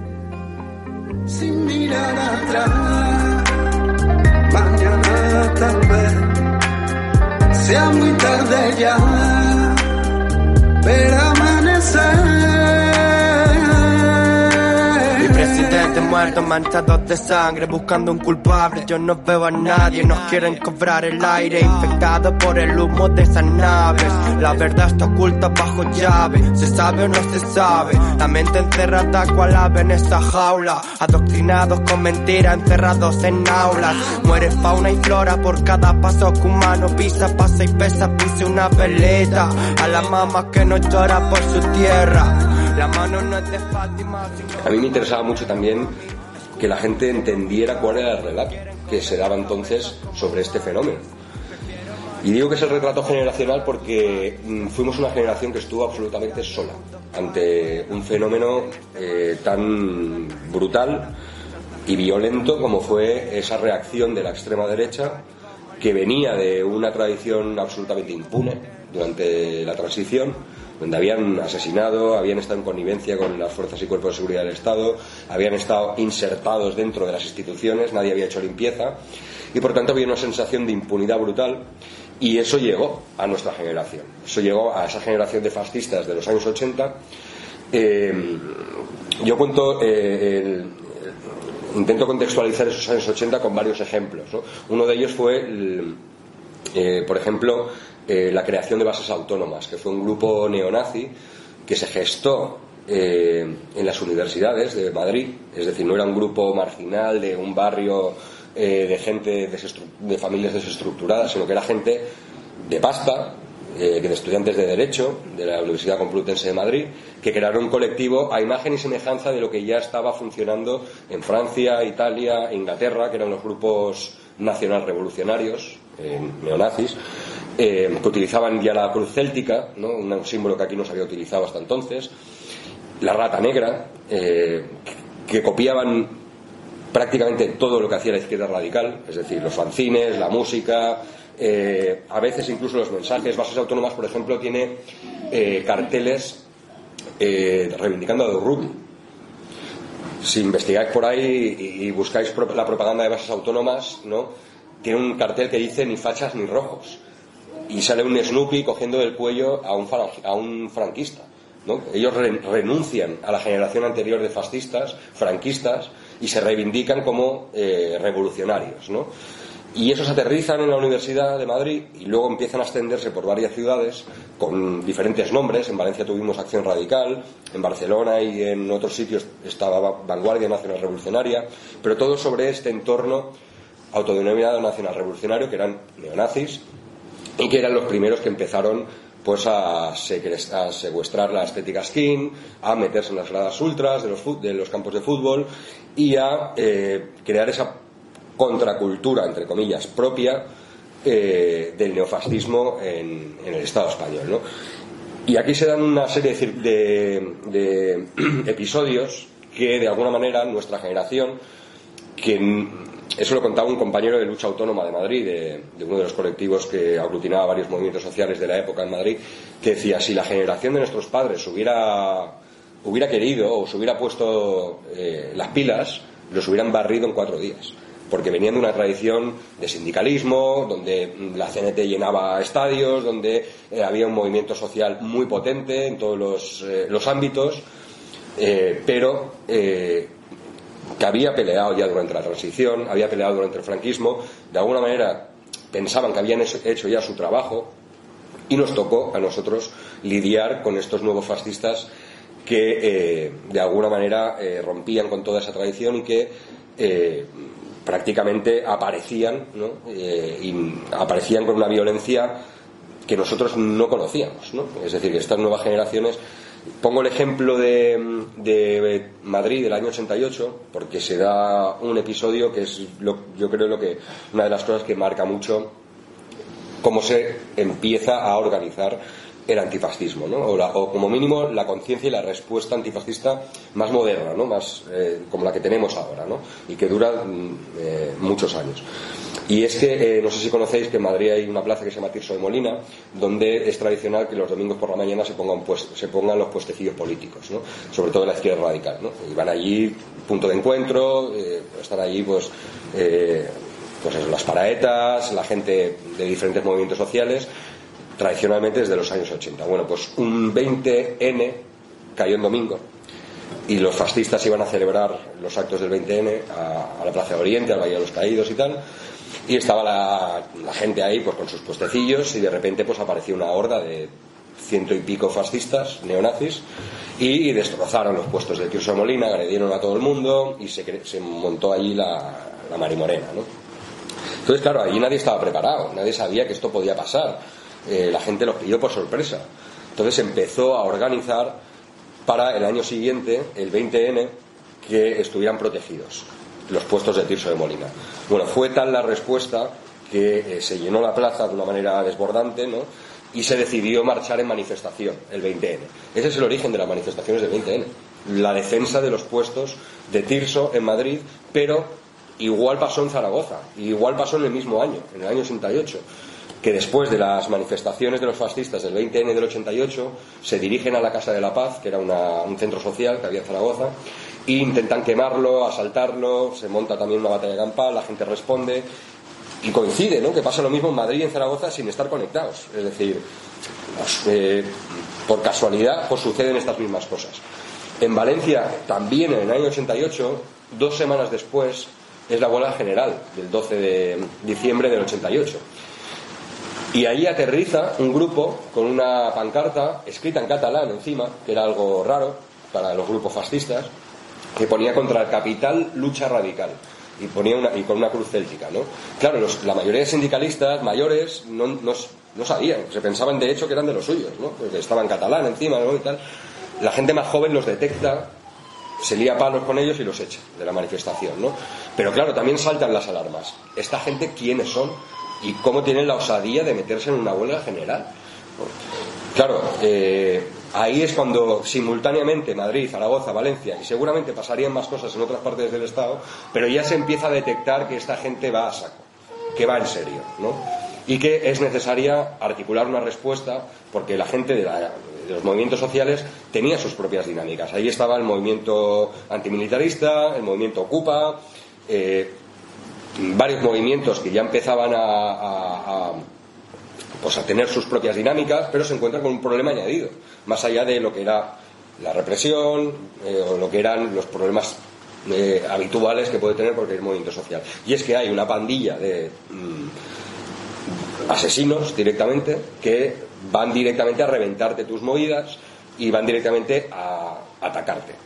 Sin mirar atrás, mañana tal vez sea muy tarde ya, pero amanecer. Presidente muerto, manchados de sangre, buscando un culpable. Yo no veo a nadie, nos quieren cobrar el aire, infectados por el humo de esas naves. La verdad está oculta bajo llave, se sabe o no se sabe. La mente encerrada cual ave en esa jaula, adoctrinados con mentiras, encerrados en aulas. Muere fauna y flora por cada paso que humano pisa, pasa y pesa, pise una veleta. A la mamá que no llora por su tierra. La mano no es de Fátima, sino... A mí me interesaba mucho también que la gente entendiera cuál era el relato que se daba entonces sobre este fenómeno. Y digo que es el retrato generacional porque mmm, fuimos una generación que estuvo absolutamente sola ante un fenómeno eh, tan brutal y violento como fue esa reacción de la extrema derecha, que venía de una tradición absolutamente impune durante la transición, donde habían asesinado, habían estado en connivencia con las fuerzas y cuerpos de seguridad del Estado, habían estado insertados dentro de las instituciones, nadie había hecho limpieza, y por tanto había una sensación de impunidad brutal, y eso llegó a nuestra generación, eso llegó a esa generación de fascistas de los años ochenta. Eh, yo cuento, eh, el, intento contextualizar esos años ochenta con varios ejemplos, ¿no? Uno de ellos fue, el, eh, por ejemplo, Eh, la creación de bases autónomas, que fue un grupo neonazi que se gestó eh, en las universidades de Madrid, es decir, no era un grupo marginal de un barrio eh, de gente de familias desestructuradas, sino que era gente de pasta, eh, de estudiantes de Derecho de la Universidad Complutense de Madrid, que crearon un colectivo a imagen y semejanza de lo que ya estaba funcionando en Francia, Italia, Inglaterra, que eran los grupos nacional-revolucionarios, eh, neonazis, Eh, que utilizaban ya la cruz céltica, ¿no? Un símbolo que aquí no se había utilizado hasta entonces, la rata negra, eh, que copiaban prácticamente todo lo que hacía la izquierda radical, es decir, los fanzines, la música, eh, a veces incluso los mensajes. Bases Autónomas, por ejemplo, tiene eh, carteles eh, reivindicando a Durruti. Si investigáis por ahí y, y buscáis pro- la propaganda de Bases Autónomas, ¿no?, tiene un cartel que dice ni fachas ni rojos, y sale un Snoopy cogiendo del cuello a un, a un franquista, ¿no? Ellos re- renuncian a la generación anterior de fascistas, franquistas, y se reivindican como eh, revolucionarios, ¿no? Y esos aterrizan en la Universidad de Madrid y luego empiezan a extenderse por varias ciudades con diferentes nombres. En Valencia tuvimos Acción Radical, en Barcelona y en otros sitios estaba Vanguardia Nacional Revolucionaria, pero todo sobre este entorno autodenominado nacional revolucionario, que eran neonazis y que eran los primeros que empezaron pues a, segre- a secuestrar la estética skin, a meterse en las gradas ultras de los, fu- de los campos de fútbol y a eh, crear esa contracultura, entre comillas, propia eh, del neofascismo en, en el Estado español, ¿no? Y aquí se dan una serie de, de, de episodios que de alguna manera nuestra generación, que eso lo contaba un compañero de Lucha Autónoma de Madrid, de, de uno de los colectivos que aglutinaba varios movimientos sociales de la época en Madrid, que decía: si la generación de nuestros padres hubiera, hubiera querido o se hubiera puesto eh, las pilas, los hubieran barrido en cuatro días, porque venían de una tradición de sindicalismo, donde la C N T llenaba estadios, donde eh, había un movimiento social muy potente en todos los, eh, los ámbitos, eh, pero eh, que había peleado ya durante la transición, había peleado durante el franquismo, de alguna manera pensaban que habían hecho ya su trabajo, y nos tocó a nosotros lidiar con estos nuevos fascistas que eh, de alguna manera eh, rompían con toda esa tradición y que eh, prácticamente aparecían, ¿no? Eh, y aparecían con una violencia que nosotros no conocíamos, ¿no? Es decir, que estas nuevas generaciones. Pongo el ejemplo de, de Madrid del año ochenta y ocho porque se da un episodio que es, lo, yo creo, lo que una de las cosas que marca mucho cómo se empieza a organizar el antifascismo, ¿no? O, la, o como mínimo la conciencia y la respuesta antifascista más moderna, ¿no? Más eh, como la que tenemos ahora, ¿no? Y que dura eh, muchos años. Y es que, eh, no sé si conocéis que en Madrid hay una plaza que se llama Tirso de Molina, donde es tradicional que los domingos por la mañana se pongan, pues, se pongan los puestecillos políticos, ¿no? Sobre todo de la izquierda radical, ¿no? Y van allí, punto de encuentro, eh, están allí pues, eh, pues eso, las paraetas, la gente de diferentes movimientos sociales, tradicionalmente desde los años ochenta. Bueno, pues un veinte ene cayó en domingo y los fascistas iban a celebrar los actos del veinte ene a, a la Plaza de Oriente, al Valle de los Caídos y tal. Y estaba la, la gente ahí pues con sus puestecillos y de repente pues apareció una horda de ciento y pico fascistas, neonazis, y, y destrozaron los puestos de Tirso de Molina, agredieron a todo el mundo y se, se montó allí la, la marimorena, ¿no? Entonces, claro, allí nadie estaba preparado, nadie sabía que esto podía pasar, eh, la gente los pilló por sorpresa. Entonces empezó a organizar para el año siguiente, el veinte ene, que estuvieran protegidos los puestos de Tirso de Molina. Bueno, fue tal la respuesta que eh, se llenó la plaza de una manera desbordante, ¿no? Y se decidió marchar en manifestación el veinte ene. Ese es el origen de las manifestaciones del veinte ene, la defensa de los puestos de Tirso en Madrid, pero igual pasó en Zaragoza, igual pasó en el mismo año, en el año ochenta y ocho, que después de las manifestaciones de los fascistas del veinte ene del ochenta y ocho se dirigen a la Casa de la Paz, que era una, un centro social que había en Zaragoza, e intentan quemarlo, asaltarlo, se monta también una batalla campal, la gente responde y coincide, ¿no? Que pasa lo mismo en Madrid y en Zaragoza sin estar conectados, es decir, eh, por casualidad pues suceden estas mismas cosas. En Valencia también en el año ochenta y ocho, dos semanas después, es la huelga general del doce de diciembre del ochenta y ocho. Y ahí aterriza un grupo con una pancarta escrita en catalán encima, que era algo raro para los grupos fascistas, que ponía contra el capital lucha radical y ponía una, y con una cruz céltica, ¿no? Claro, los, la mayoría de sindicalistas mayores no, no, no sabían, se pensaban de hecho que eran de los suyos, ¿no? Porque estaba en catalán encima, ¿no? Y tal. La gente más joven los detecta, se lía palos con ellos y los echa de la manifestación, ¿no? Pero claro, también saltan las alarmas. ¿Esta gente quiénes son? ¿Y cómo tienen la osadía de meterse en una huelga general? Claro, eh, ahí es cuando simultáneamente Madrid, Zaragoza, Valencia, y seguramente pasarían más cosas en otras partes del Estado, pero ya se empieza a detectar que esta gente va a saco, que va en serio, ¿no? Y que es necesaria articular una respuesta porque la gente de, la, de los movimientos sociales tenía sus propias dinámicas. Ahí estaba el movimiento antimilitarista, el movimiento Ocupa, eh, varios movimientos que ya empezaban a, a, a, pues a tener sus propias dinámicas, pero se encuentran con un problema añadido, más allá de lo que era la represión eh, o lo que eran los problemas eh, habituales que puede tener cualquier movimiento social. Y es que hay una pandilla de mmm, asesinos directamente que van directamente a reventarte tus movidas y van directamente a atacarte.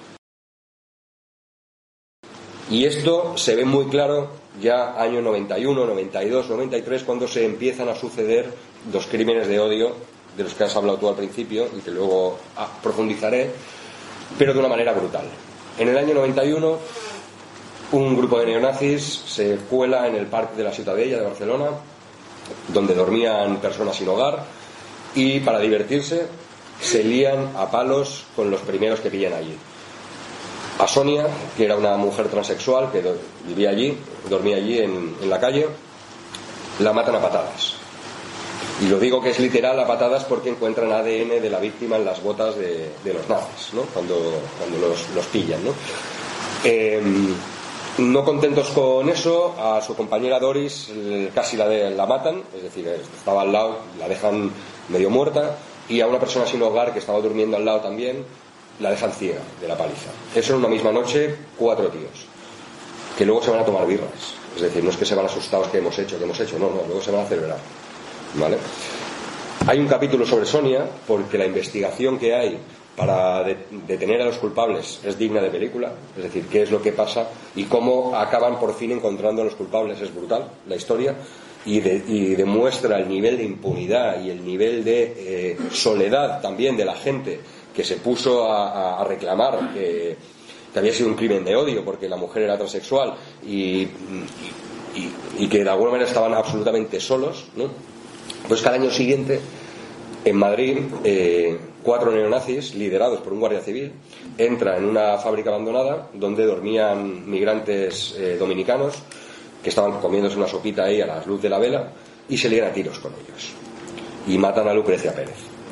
Y esto se ve muy claro ya año noventa y uno, noventa y dos, noventa y tres, cuando se empiezan a suceder los crímenes de odio de los que has hablado tú al principio y que luego ah, profundizaré, pero de una manera brutal. En el año noventa y uno, un grupo de neonazis se cuela en el Parque de la Ciutadella de Barcelona, donde dormían personas sin hogar, y para divertirse se lían a palos con los primeros que pillan allí. A Sonia, que era una mujer transexual que vivía allí, dormía allí en, en la calle, la matan a patadas. Y lo digo que es literal a patadas porque encuentran A D N de la víctima en las botas de, de los nazis, ¿no? Cuando, cuando los, los pillan, ¿no? Eh, no contentos con eso, a su compañera Doris casi la, de, la matan, es decir, estaba al lado, la dejan medio muerta, y a una persona sin hogar que estaba durmiendo al lado también la dejan ciega de la paliza. Eso en una misma noche, cuatro tíos que luego se van a tomar birras, es decir, no es que se van asustados que hemos hecho, que hemos hecho, no, no, luego se van a celebrar, ¿vale? Hay un capítulo sobre Sonia porque la investigación que hay para de, detener a los culpables es digna de película, es decir, qué es lo que pasa y cómo acaban por fin encontrando a los culpables, es brutal la historia, y, de, y demuestra el nivel de impunidad y el nivel de eh, soledad también de la gente que se puso a, a reclamar que, que había sido un crimen de odio porque la mujer era transexual y, y, y, y que de alguna manera estaban absolutamente solos, ¿no? Pues que al año siguiente en Madrid eh, cuatro neonazis liderados por un guardia civil entran en una fábrica abandonada donde dormían migrantes eh, dominicanos que estaban comiéndose una sopita ahí a la luz de la vela y se lían a tiros con ellos y matan a Lucrecia Pérez.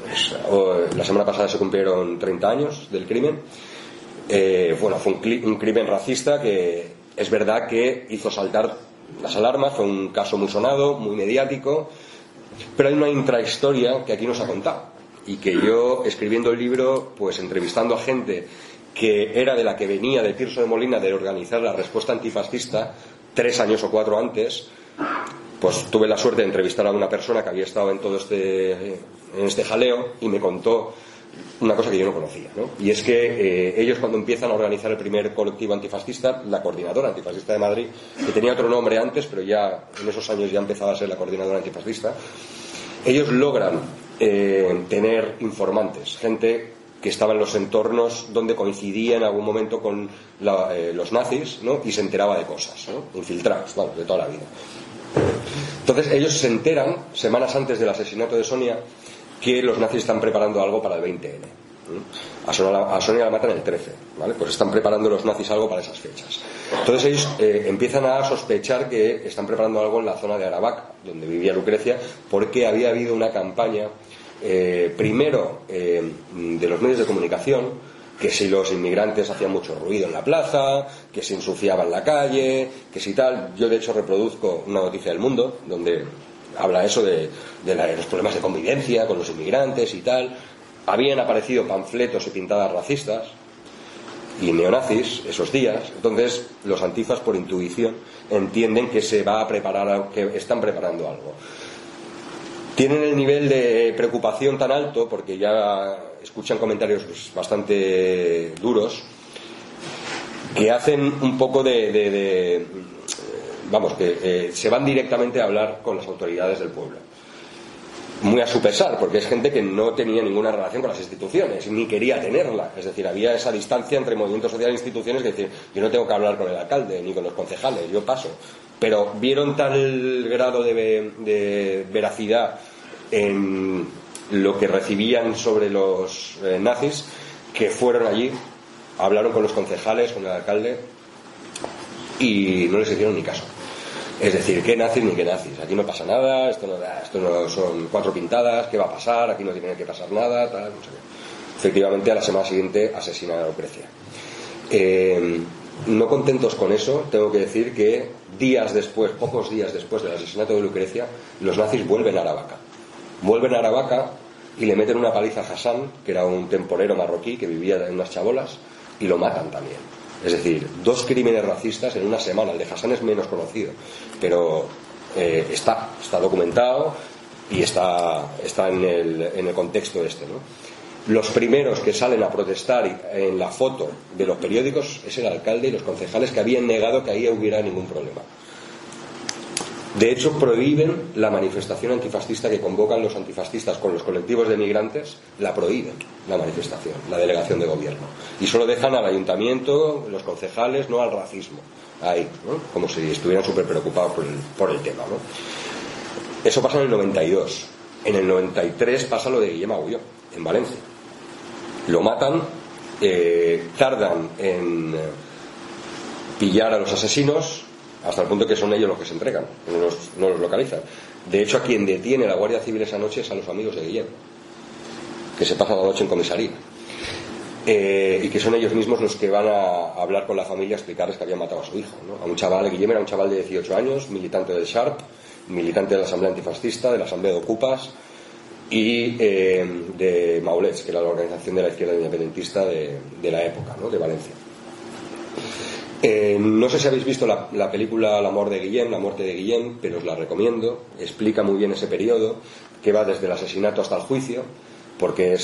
La semana pasada se cumplieron treinta años del crimen. Eh, bueno, fue un, cli- un crimen racista que es verdad que hizo saltar las alarmas, fue un caso muy sonado, muy mediático, pero hay una intrahistoria que aquí nos ha contado y que yo, escribiendo el libro, pues entrevistando a gente que era de la que venía de Tirso de Molina de organizar la respuesta antifascista tres años o cuatro antes, pues tuve la suerte de entrevistar a una persona que había estado en todo este, en este jaleo y me contó una cosa que yo no conocía, ¿no? Y es que eh, ellos cuando empiezan a organizar el primer colectivo antifascista, la Coordinadora Antifascista de Madrid, que tenía otro nombre antes, pero ya en esos años ya empezaba a ser la Coordinadora Antifascista, ellos logran eh, tener informantes, gente que estaba en los entornos donde coincidía en algún momento con la, eh, los nazis, ¿no? Y se enteraba de cosas, ¿no? Infiltrados, bueno, de toda la vida. Entonces ellos se enteran, semanas antes del asesinato de Sonia, que los nazis están preparando algo para el veinte ene. A Sonia, a Sonia la matan el trece, ¿vale? Pues están preparando los nazis algo para esas fechas. Entonces ellos eh, empiezan a sospechar que están preparando algo en la zona de Aravaca, donde vivía Lucrecia, porque había habido una campaña, eh, primero eh, de los medios de comunicación, que si los inmigrantes hacían mucho ruido en la plaza, que se ensuciaban la calle, que si tal. Yo de hecho reproduzco una noticia del Mundo donde habla eso de, de, la, de los problemas de convivencia con los inmigrantes y tal. Habían aparecido panfletos y pintadas racistas y neonazis esos días. Entonces los antifas, por intuición, entienden que se va a preparar, que están preparando algo. Tienen el nivel de preocupación tan alto porque ya escuchan comentarios pues, bastante duros, que hacen un poco de, de, de vamos, que eh, se van directamente a hablar con las autoridades del pueblo, muy a su pesar, porque es gente que no tenía ninguna relación con las instituciones ni quería tenerla. Es decir, había esa distancia entre movimiento social e instituciones que decir, yo no tengo que hablar con el alcalde ni con los concejales, yo paso. Pero vieron tal grado de, de veracidad en lo que recibían sobre los eh, nazis, que fueron allí, hablaron con los concejales, con el alcalde, y no les hicieron ni caso. Es decir, qué nazis ni qué nazis, aquí no pasa nada, esto no, esto no son cuatro pintadas, qué va a pasar, aquí no tiene que pasar nada, tal, no sé qué. Efectivamente, a la semana siguiente asesinan a Lucrecia. Eh, no contentos con eso, tengo que decir que días después, pocos días después del asesinato de Lucrecia, los nazis vuelven a Aravaca. Vuelven a Aravaca y le meten una paliza a Hassan, que era un temporero marroquí que vivía en unas chabolas, y lo matan también. Es decir, dos crímenes racistas en una semana. El de Hassan es menos conocido, pero eh, está, está documentado y está, está en, el, en el contexto este, ¿no? Los primeros que salen a protestar en la foto de los periódicos es el alcalde y los concejales, que habían negado que ahí hubiera ningún problema. De hecho, prohíben la manifestación antifascista que convocan los antifascistas con los colectivos de migrantes, la prohíben, la manifestación, la delegación de gobierno. Y solo dejan al ayuntamiento, los concejales, no al racismo, ahí, ¿no? Como si estuvieran súper preocupados por el, por el tema, ¿no? Eso pasa en el noventa y dos. En el noventa y tres pasa lo de Guillem Agulló, en Valencia. Lo matan, eh, tardan en pillar a los asesinos, hasta el punto que son ellos los que se entregan, no los, no los localizan. De hecho, a quien detiene la Guardia Civil esa noche es a los amigos de Guillem, que se pasan la noche en comisaría, eh, y que son ellos mismos los que van a hablar con la familia, a explicarles que habían matado a su hijo, ¿no? A un chaval, Guillem era un chaval de dieciocho años, militante del Sharp, militante de la Asamblea Antifascista, de la Asamblea de Ocupas y eh, de Maulets, que era la organización de la izquierda independentista de, de la época, ¿no? De Valencia. Eh, no sé si habéis visto la, la película La muerte de Guillem, La muerte de Guillem, pero os la recomiendo. Explica muy bien ese periodo, que va desde el asesinato hasta el juicio, porque es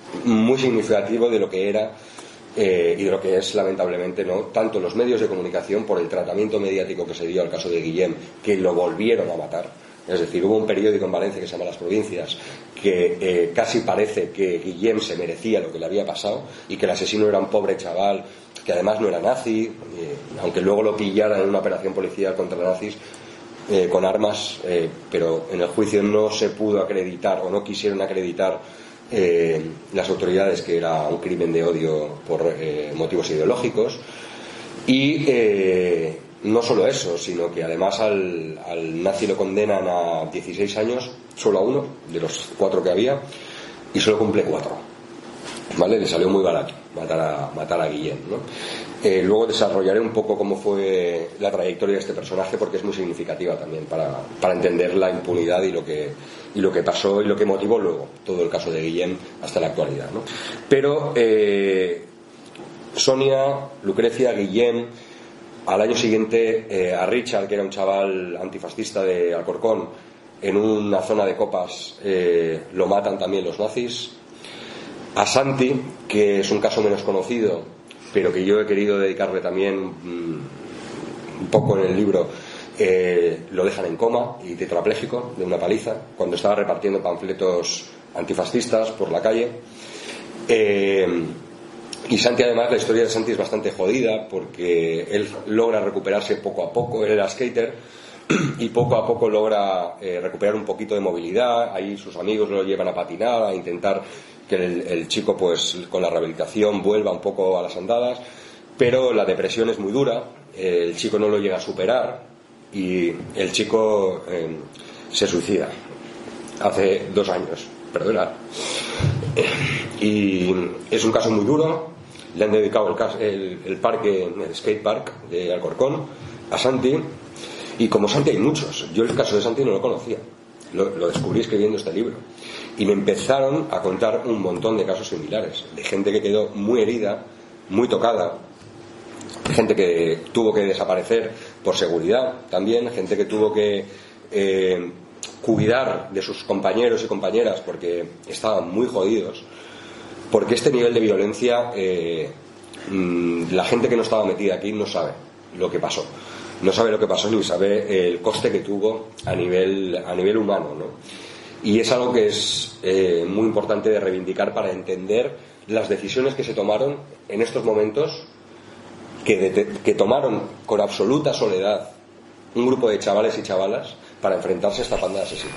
muy significativo de lo que era eh, y de lo que es, lamentablemente, no tanto los medios de comunicación por el tratamiento mediático que se dio al caso de Guillem, que lo volvieron a matar. Es decir, hubo un periódico en Valencia que se llama Las Provincias que eh, casi parece que Guillem se merecía lo que le había pasado y que el asesino era un pobre chaval que además no era nazi, eh, aunque luego lo pillaran en una operación policial contra nazis eh, con armas, eh, pero en el juicio no se pudo acreditar o no quisieron acreditar eh, las autoridades que era un crimen de odio por eh, motivos ideológicos. Y eh, no solo eso, sino que además al, al nazi lo condenan a dieciséis años, solo a uno de los cuatro que había, y solo cumple cuatro. ¿Vale? Le salió muy barato matar a, matar a Guillem, ¿no? Eh, luego desarrollaré un poco cómo fue la trayectoria de este personaje, porque es muy significativa también para, para entender la impunidad y lo que y lo que pasó y lo que motivó luego todo el caso de Guillem hasta la actualidad, ¿no? Pero eh, Sonia, Lucrecia, Guillem, al año siguiente eh, a Richard, que era un chaval antifascista de Alcorcón, en una zona de copas eh, lo matan también los nazis. A Santi, que es un caso menos conocido, pero que yo he querido dedicarle también mmm, un poco en el libro, eh, lo dejan en coma y tetrapléjico de una paliza cuando estaba repartiendo panfletos antifascistas por la calle. Eh, y Santi, además, la historia de Santi es bastante jodida porque él logra recuperarse poco a poco. Él era skater y poco a poco logra eh, recuperar un poquito de movilidad. Ahí sus amigos lo llevan a patinar, a intentar que el, el chico, pues con la rehabilitación, vuelva un poco a las andadas, pero la depresión es muy dura, eh, el chico no lo llega a superar y el chico eh, se suicida hace dos años, perdona. Y es un caso muy duro. Le han dedicado el, caso, el, el parque, el skate park de Alcorcón a Santi, y como Santi hay muchos. Yo el caso de Santi no lo conocía, lo, lo descubrí escribiendo este libro. Y me empezaron a contar un montón de casos similares, de gente que quedó muy herida, muy tocada, gente que tuvo que desaparecer por seguridad también, gente que tuvo que eh, cuidar de sus compañeros y compañeras porque estaban muy jodidos, porque este nivel de violencia eh, la gente que no estaba metida aquí no sabe lo que pasó, no sabe lo que pasó ni sabe el coste que tuvo a nivel, a nivel humano, ¿no? Y es algo que es eh, muy importante de reivindicar para entender las decisiones que se tomaron en estos momentos, que, de, que tomaron con absoluta soledad un grupo de chavales y chavalas para enfrentarse a esta panda de asesinos.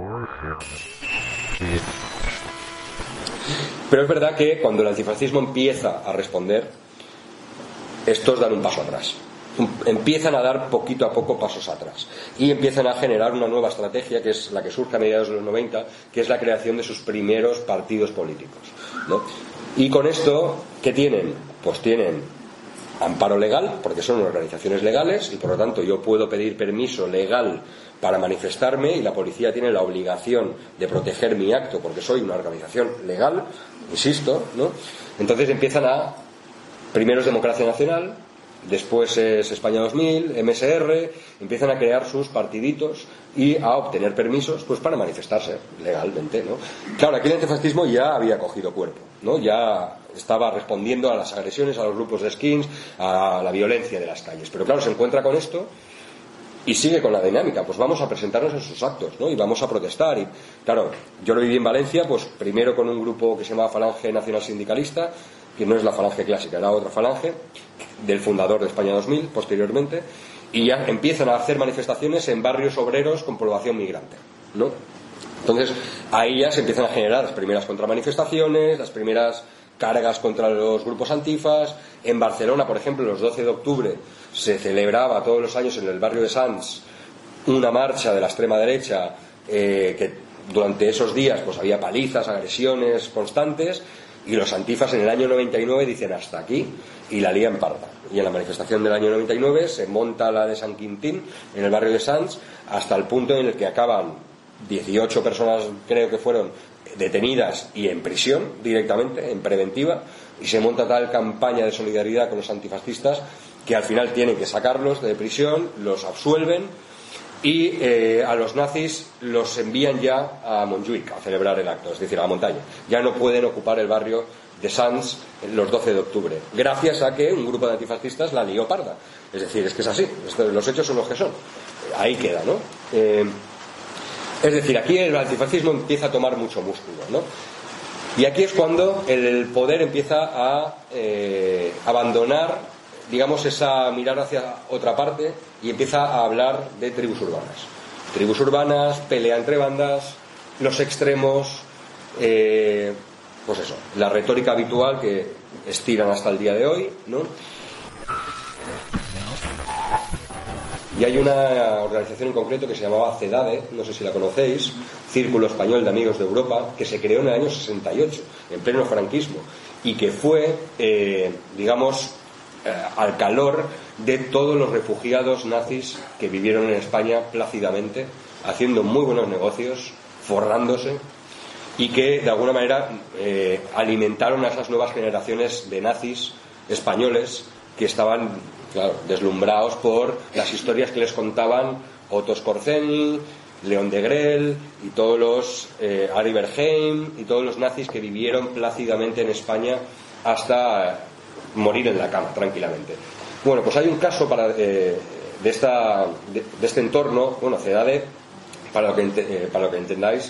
Pero es verdad que cuando el antifascismo empieza a responder, estos dan un paso atrás. Empiezan a dar poquito a poco pasos atrás y empiezan a generar una nueva estrategia, que es la que surge a mediados de los noventa, que es la creación de sus primeros partidos políticos, ¿no? Y con esto, ¿qué tienen? Pues tienen amparo legal, porque son organizaciones legales y por lo tanto yo puedo pedir permiso legal para manifestarme y la policía tiene la obligación de proteger mi acto porque soy una organización legal, insisto, ¿no? Entonces empiezan a, primero es Democracia Nacional, después es España dos mil, M S R, empiezan a crear sus partiditos y a obtener permisos pues para manifestarse legalmente, ¿no? Claro, aquí el antifascismo ya había cogido cuerpo, ¿no? Ya estaba respondiendo a las agresiones, a los grupos de skins, a la violencia de las calles. Pero claro, se encuentra con esto y sigue con la dinámica, pues vamos a presentarnos en sus actos, ¿no? Y vamos a protestar. Y claro, yo lo viví en Valencia, pues primero con un grupo que se llamaba Falange Nacional Sindicalista, que no es la falange clásica, era otra falange del fundador de España dos mil posteriormente, y ya empiezan a hacer manifestaciones en barrios obreros con población migrante, ¿no? Entonces ahí ya se empiezan a generar las primeras contramanifestaciones, las primeras cargas contra los grupos antifas. En Barcelona, por ejemplo, los doce de octubre se celebraba todos los años en el barrio de Sants una marcha de la extrema derecha, eh, que durante esos días pues había palizas, agresiones constantes. Y los antifas en el año noventa y nueve dicen hasta aquí y la lían parda. Y en la manifestación del año noventa y nueve se monta la de San Quintín en el barrio de Sants hasta el punto en el que acaban dieciocho personas, creo que fueron, detenidas y en prisión directamente, en preventiva, y se monta tal campaña de solidaridad con los antifascistas que al final tienen que sacarlos de prisión, los absuelven y eh, a los nazis los envían ya a Montjuic a celebrar el acto, es decir, a la montaña. Ya no pueden ocupar el barrio de Sants los doce de octubre, gracias a que un grupo de antifascistas la lió parda. Es decir, es que es así, los hechos son los que son. Ahí queda, ¿no? Eh, es decir, aquí el antifascismo empieza a tomar mucho músculo, ¿no? Y aquí es cuando el poder empieza a eh, abandonar, digamos, esa mirar hacia otra parte y empieza a hablar de tribus urbanas. Tribus urbanas, pelea entre bandas, los extremos, eh, pues eso, la retórica habitual que estiran hasta el día de hoy, ¿no? Y hay una organización en concreto que se llamaba CEDADE, no sé si la conocéis, Círculo Español de Amigos de Europa, que se creó en el año sesenta y ocho, en pleno franquismo, y que fue, eh, digamos, eh, al calor de todos los refugiados nazis que vivieron en España plácidamente, haciendo muy buenos negocios, forrándose, y que de alguna manera eh, alimentaron a esas nuevas generaciones de nazis españoles que estaban, claro, deslumbrados por las historias que les contaban Otto Skorzeny, León Degrelle y todos los eh, Arie Bergheim y todos los nazis que vivieron plácidamente en España hasta morir en la cama tranquilamente. Bueno, pues hay un caso para, eh, de, esta, de, de este entorno, bueno, CEDADE, para lo que, eh, para lo que entendáis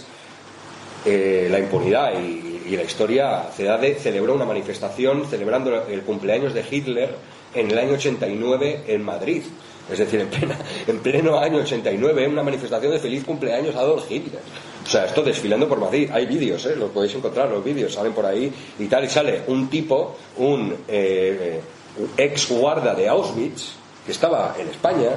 eh, la impunidad y, y la historia. CEDADE celebró una manifestación celebrando el cumpleaños de Hitler en el año ochenta y nueve en Madrid, es decir, en, plena, en pleno año ochenta y nueve, una manifestación de feliz cumpleaños a Adolf Hitler. O sea, esto desfilando por Madrid. Hay vídeos, ¿eh? Los podéis encontrar, los vídeos salen por ahí y tal, y sale un tipo, un eh, ex guarda de Auschwitz, que estaba en España,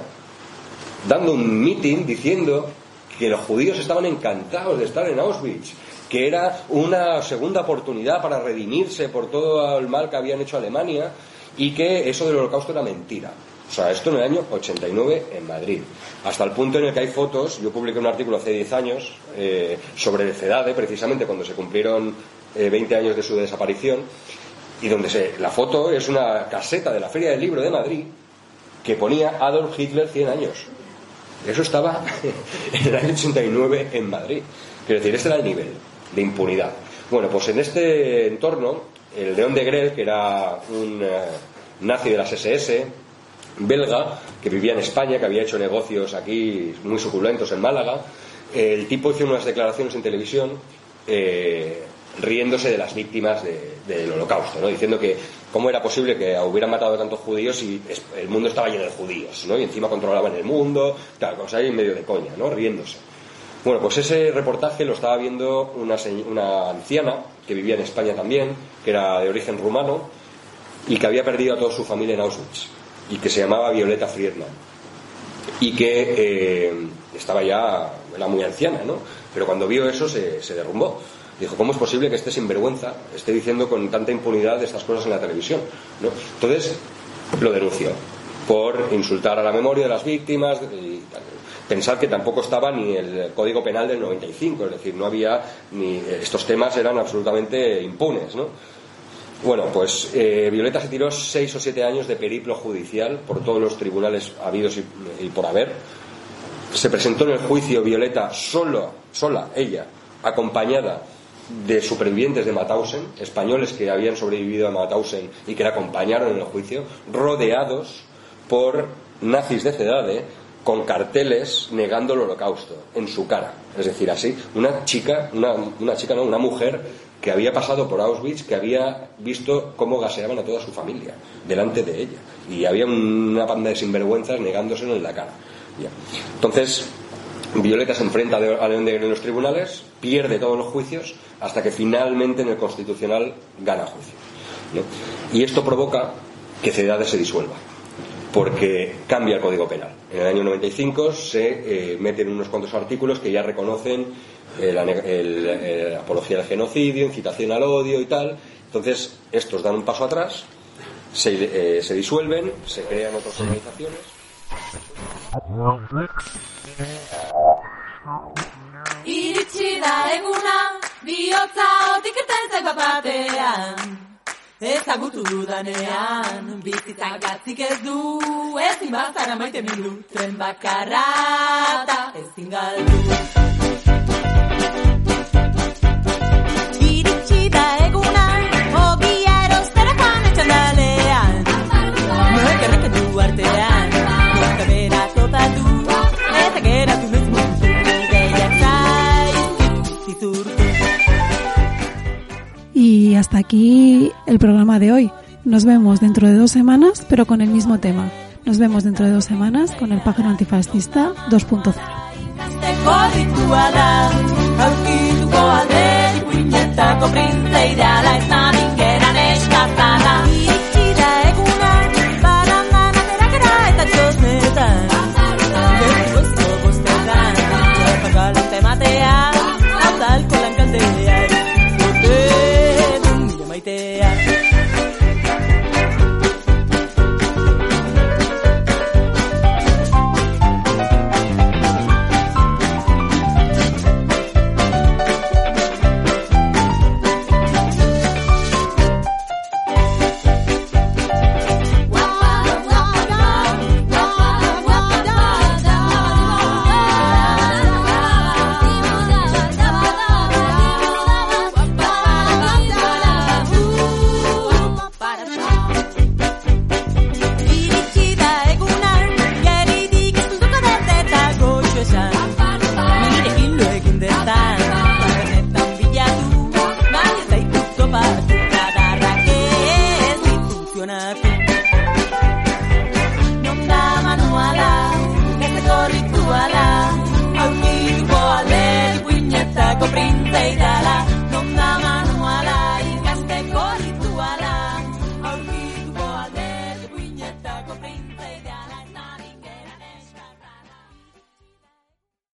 dando un meeting diciendo que los judíos estaban encantados de estar en Auschwitz, que era una segunda oportunidad para redimirse por todo el mal que habían hecho a Alemania, y que eso del holocausto era mentira. O sea, esto en el año ochenta y nueve en Madrid, hasta el punto en el que hay fotos. Yo publiqué un artículo hace diez años eh, sobre el CEDADE, precisamente cuando se cumplieron eh, veinte años de su desaparición, y donde se, la foto es una caseta de la Feria del Libro de Madrid que ponía Adolf Hitler cien años. Eso estaba en el año ochenta y nueve en Madrid. Quiero decir, este era el nivel de impunidad. Bueno, pues en este entorno, el León Degrelle, que era un eh, nazi de las ese ese, belga, que vivía en España, que había hecho negocios aquí muy suculentos en Málaga, eh, el tipo hizo unas declaraciones en televisión eh, riéndose de las víctimas de, del holocausto, ¿no? Diciendo que cómo era posible que hubieran matado a tantos judíos y el mundo estaba lleno de judíos, ¿no? Y encima controlaban el mundo, tal, cosa ahí en medio de coña, ¿no? Riéndose. Bueno, pues ese reportaje lo estaba viendo una, una anciana que vivía en España también, que era de origen rumano y que había perdido a toda su familia en Auschwitz, y que se llamaba Violeta Friedman, y que eh, estaba ya, era muy anciana, ¿no? Pero cuando vio eso se, se derrumbó. Dijo, ¿cómo es posible que este sinvergüenza esté diciendo con tanta impunidad estas cosas en la televisión, ¿no? Entonces lo denunció por insultar a la memoria de las víctimas y tal. Pensar que tampoco estaba ni el Código Penal del noventa y cinco, es decir, no había ni estos temas, eran absolutamente impunes, ¿no? Bueno, pues eh, Violeta se tiró seis o siete años de periplo judicial por todos los tribunales habidos y, y por haber. Se presentó en el juicio Violeta sola, sola, ella, acompañada de supervivientes de Mauthausen, españoles que habían sobrevivido a Mauthausen y que la acompañaron en el juicio, rodeados por nazis de CEDADE con carteles negando el holocausto en su cara. Es decir, así, una chica, una, una chica, no, una mujer que había pasado por Auschwitz, que había visto cómo gaseaban a toda su familia delante de ella, y había una banda de sinvergüenzas negándoselo en la cara. Ya. Entonces Violeta se enfrenta a León Degrelle en los tribunales, pierde todos los juicios, hasta que finalmente en el Constitucional gana juicio, ¿no? Y esto provoca que CEDADE se disuelva, porque cambia el Código Penal. En el año noventa y cinco se eh, meten unos cuantos artículos que ya reconocen eh, la, el, el, apología del genocidio, incitación al odio y tal. Entonces estos dan un paso atrás, se, eh, se disuelven, se crean otras organizaciones. Iritsi da eguna, bihotza otik irten zen batean. ezagutu dudanean, bizitza gatzik ez du, ezin bazara maite mindu, tren bakarra eta ezin galdu. Iritsi da eguna, ogia erostera joan etxandalean, noek errekendu artean, noek bera topatu, eta geratu noiz mundu, ideiak zaizkizu zizurtu. Y hasta aquí el programa de hoy. Nos vemos dentro de dos semanas, pero con el mismo tema. Nos vemos dentro de dos semanas con el pájaro antifascista dos punto cero. Aurkituko alde, ipuinetako printze ideala ez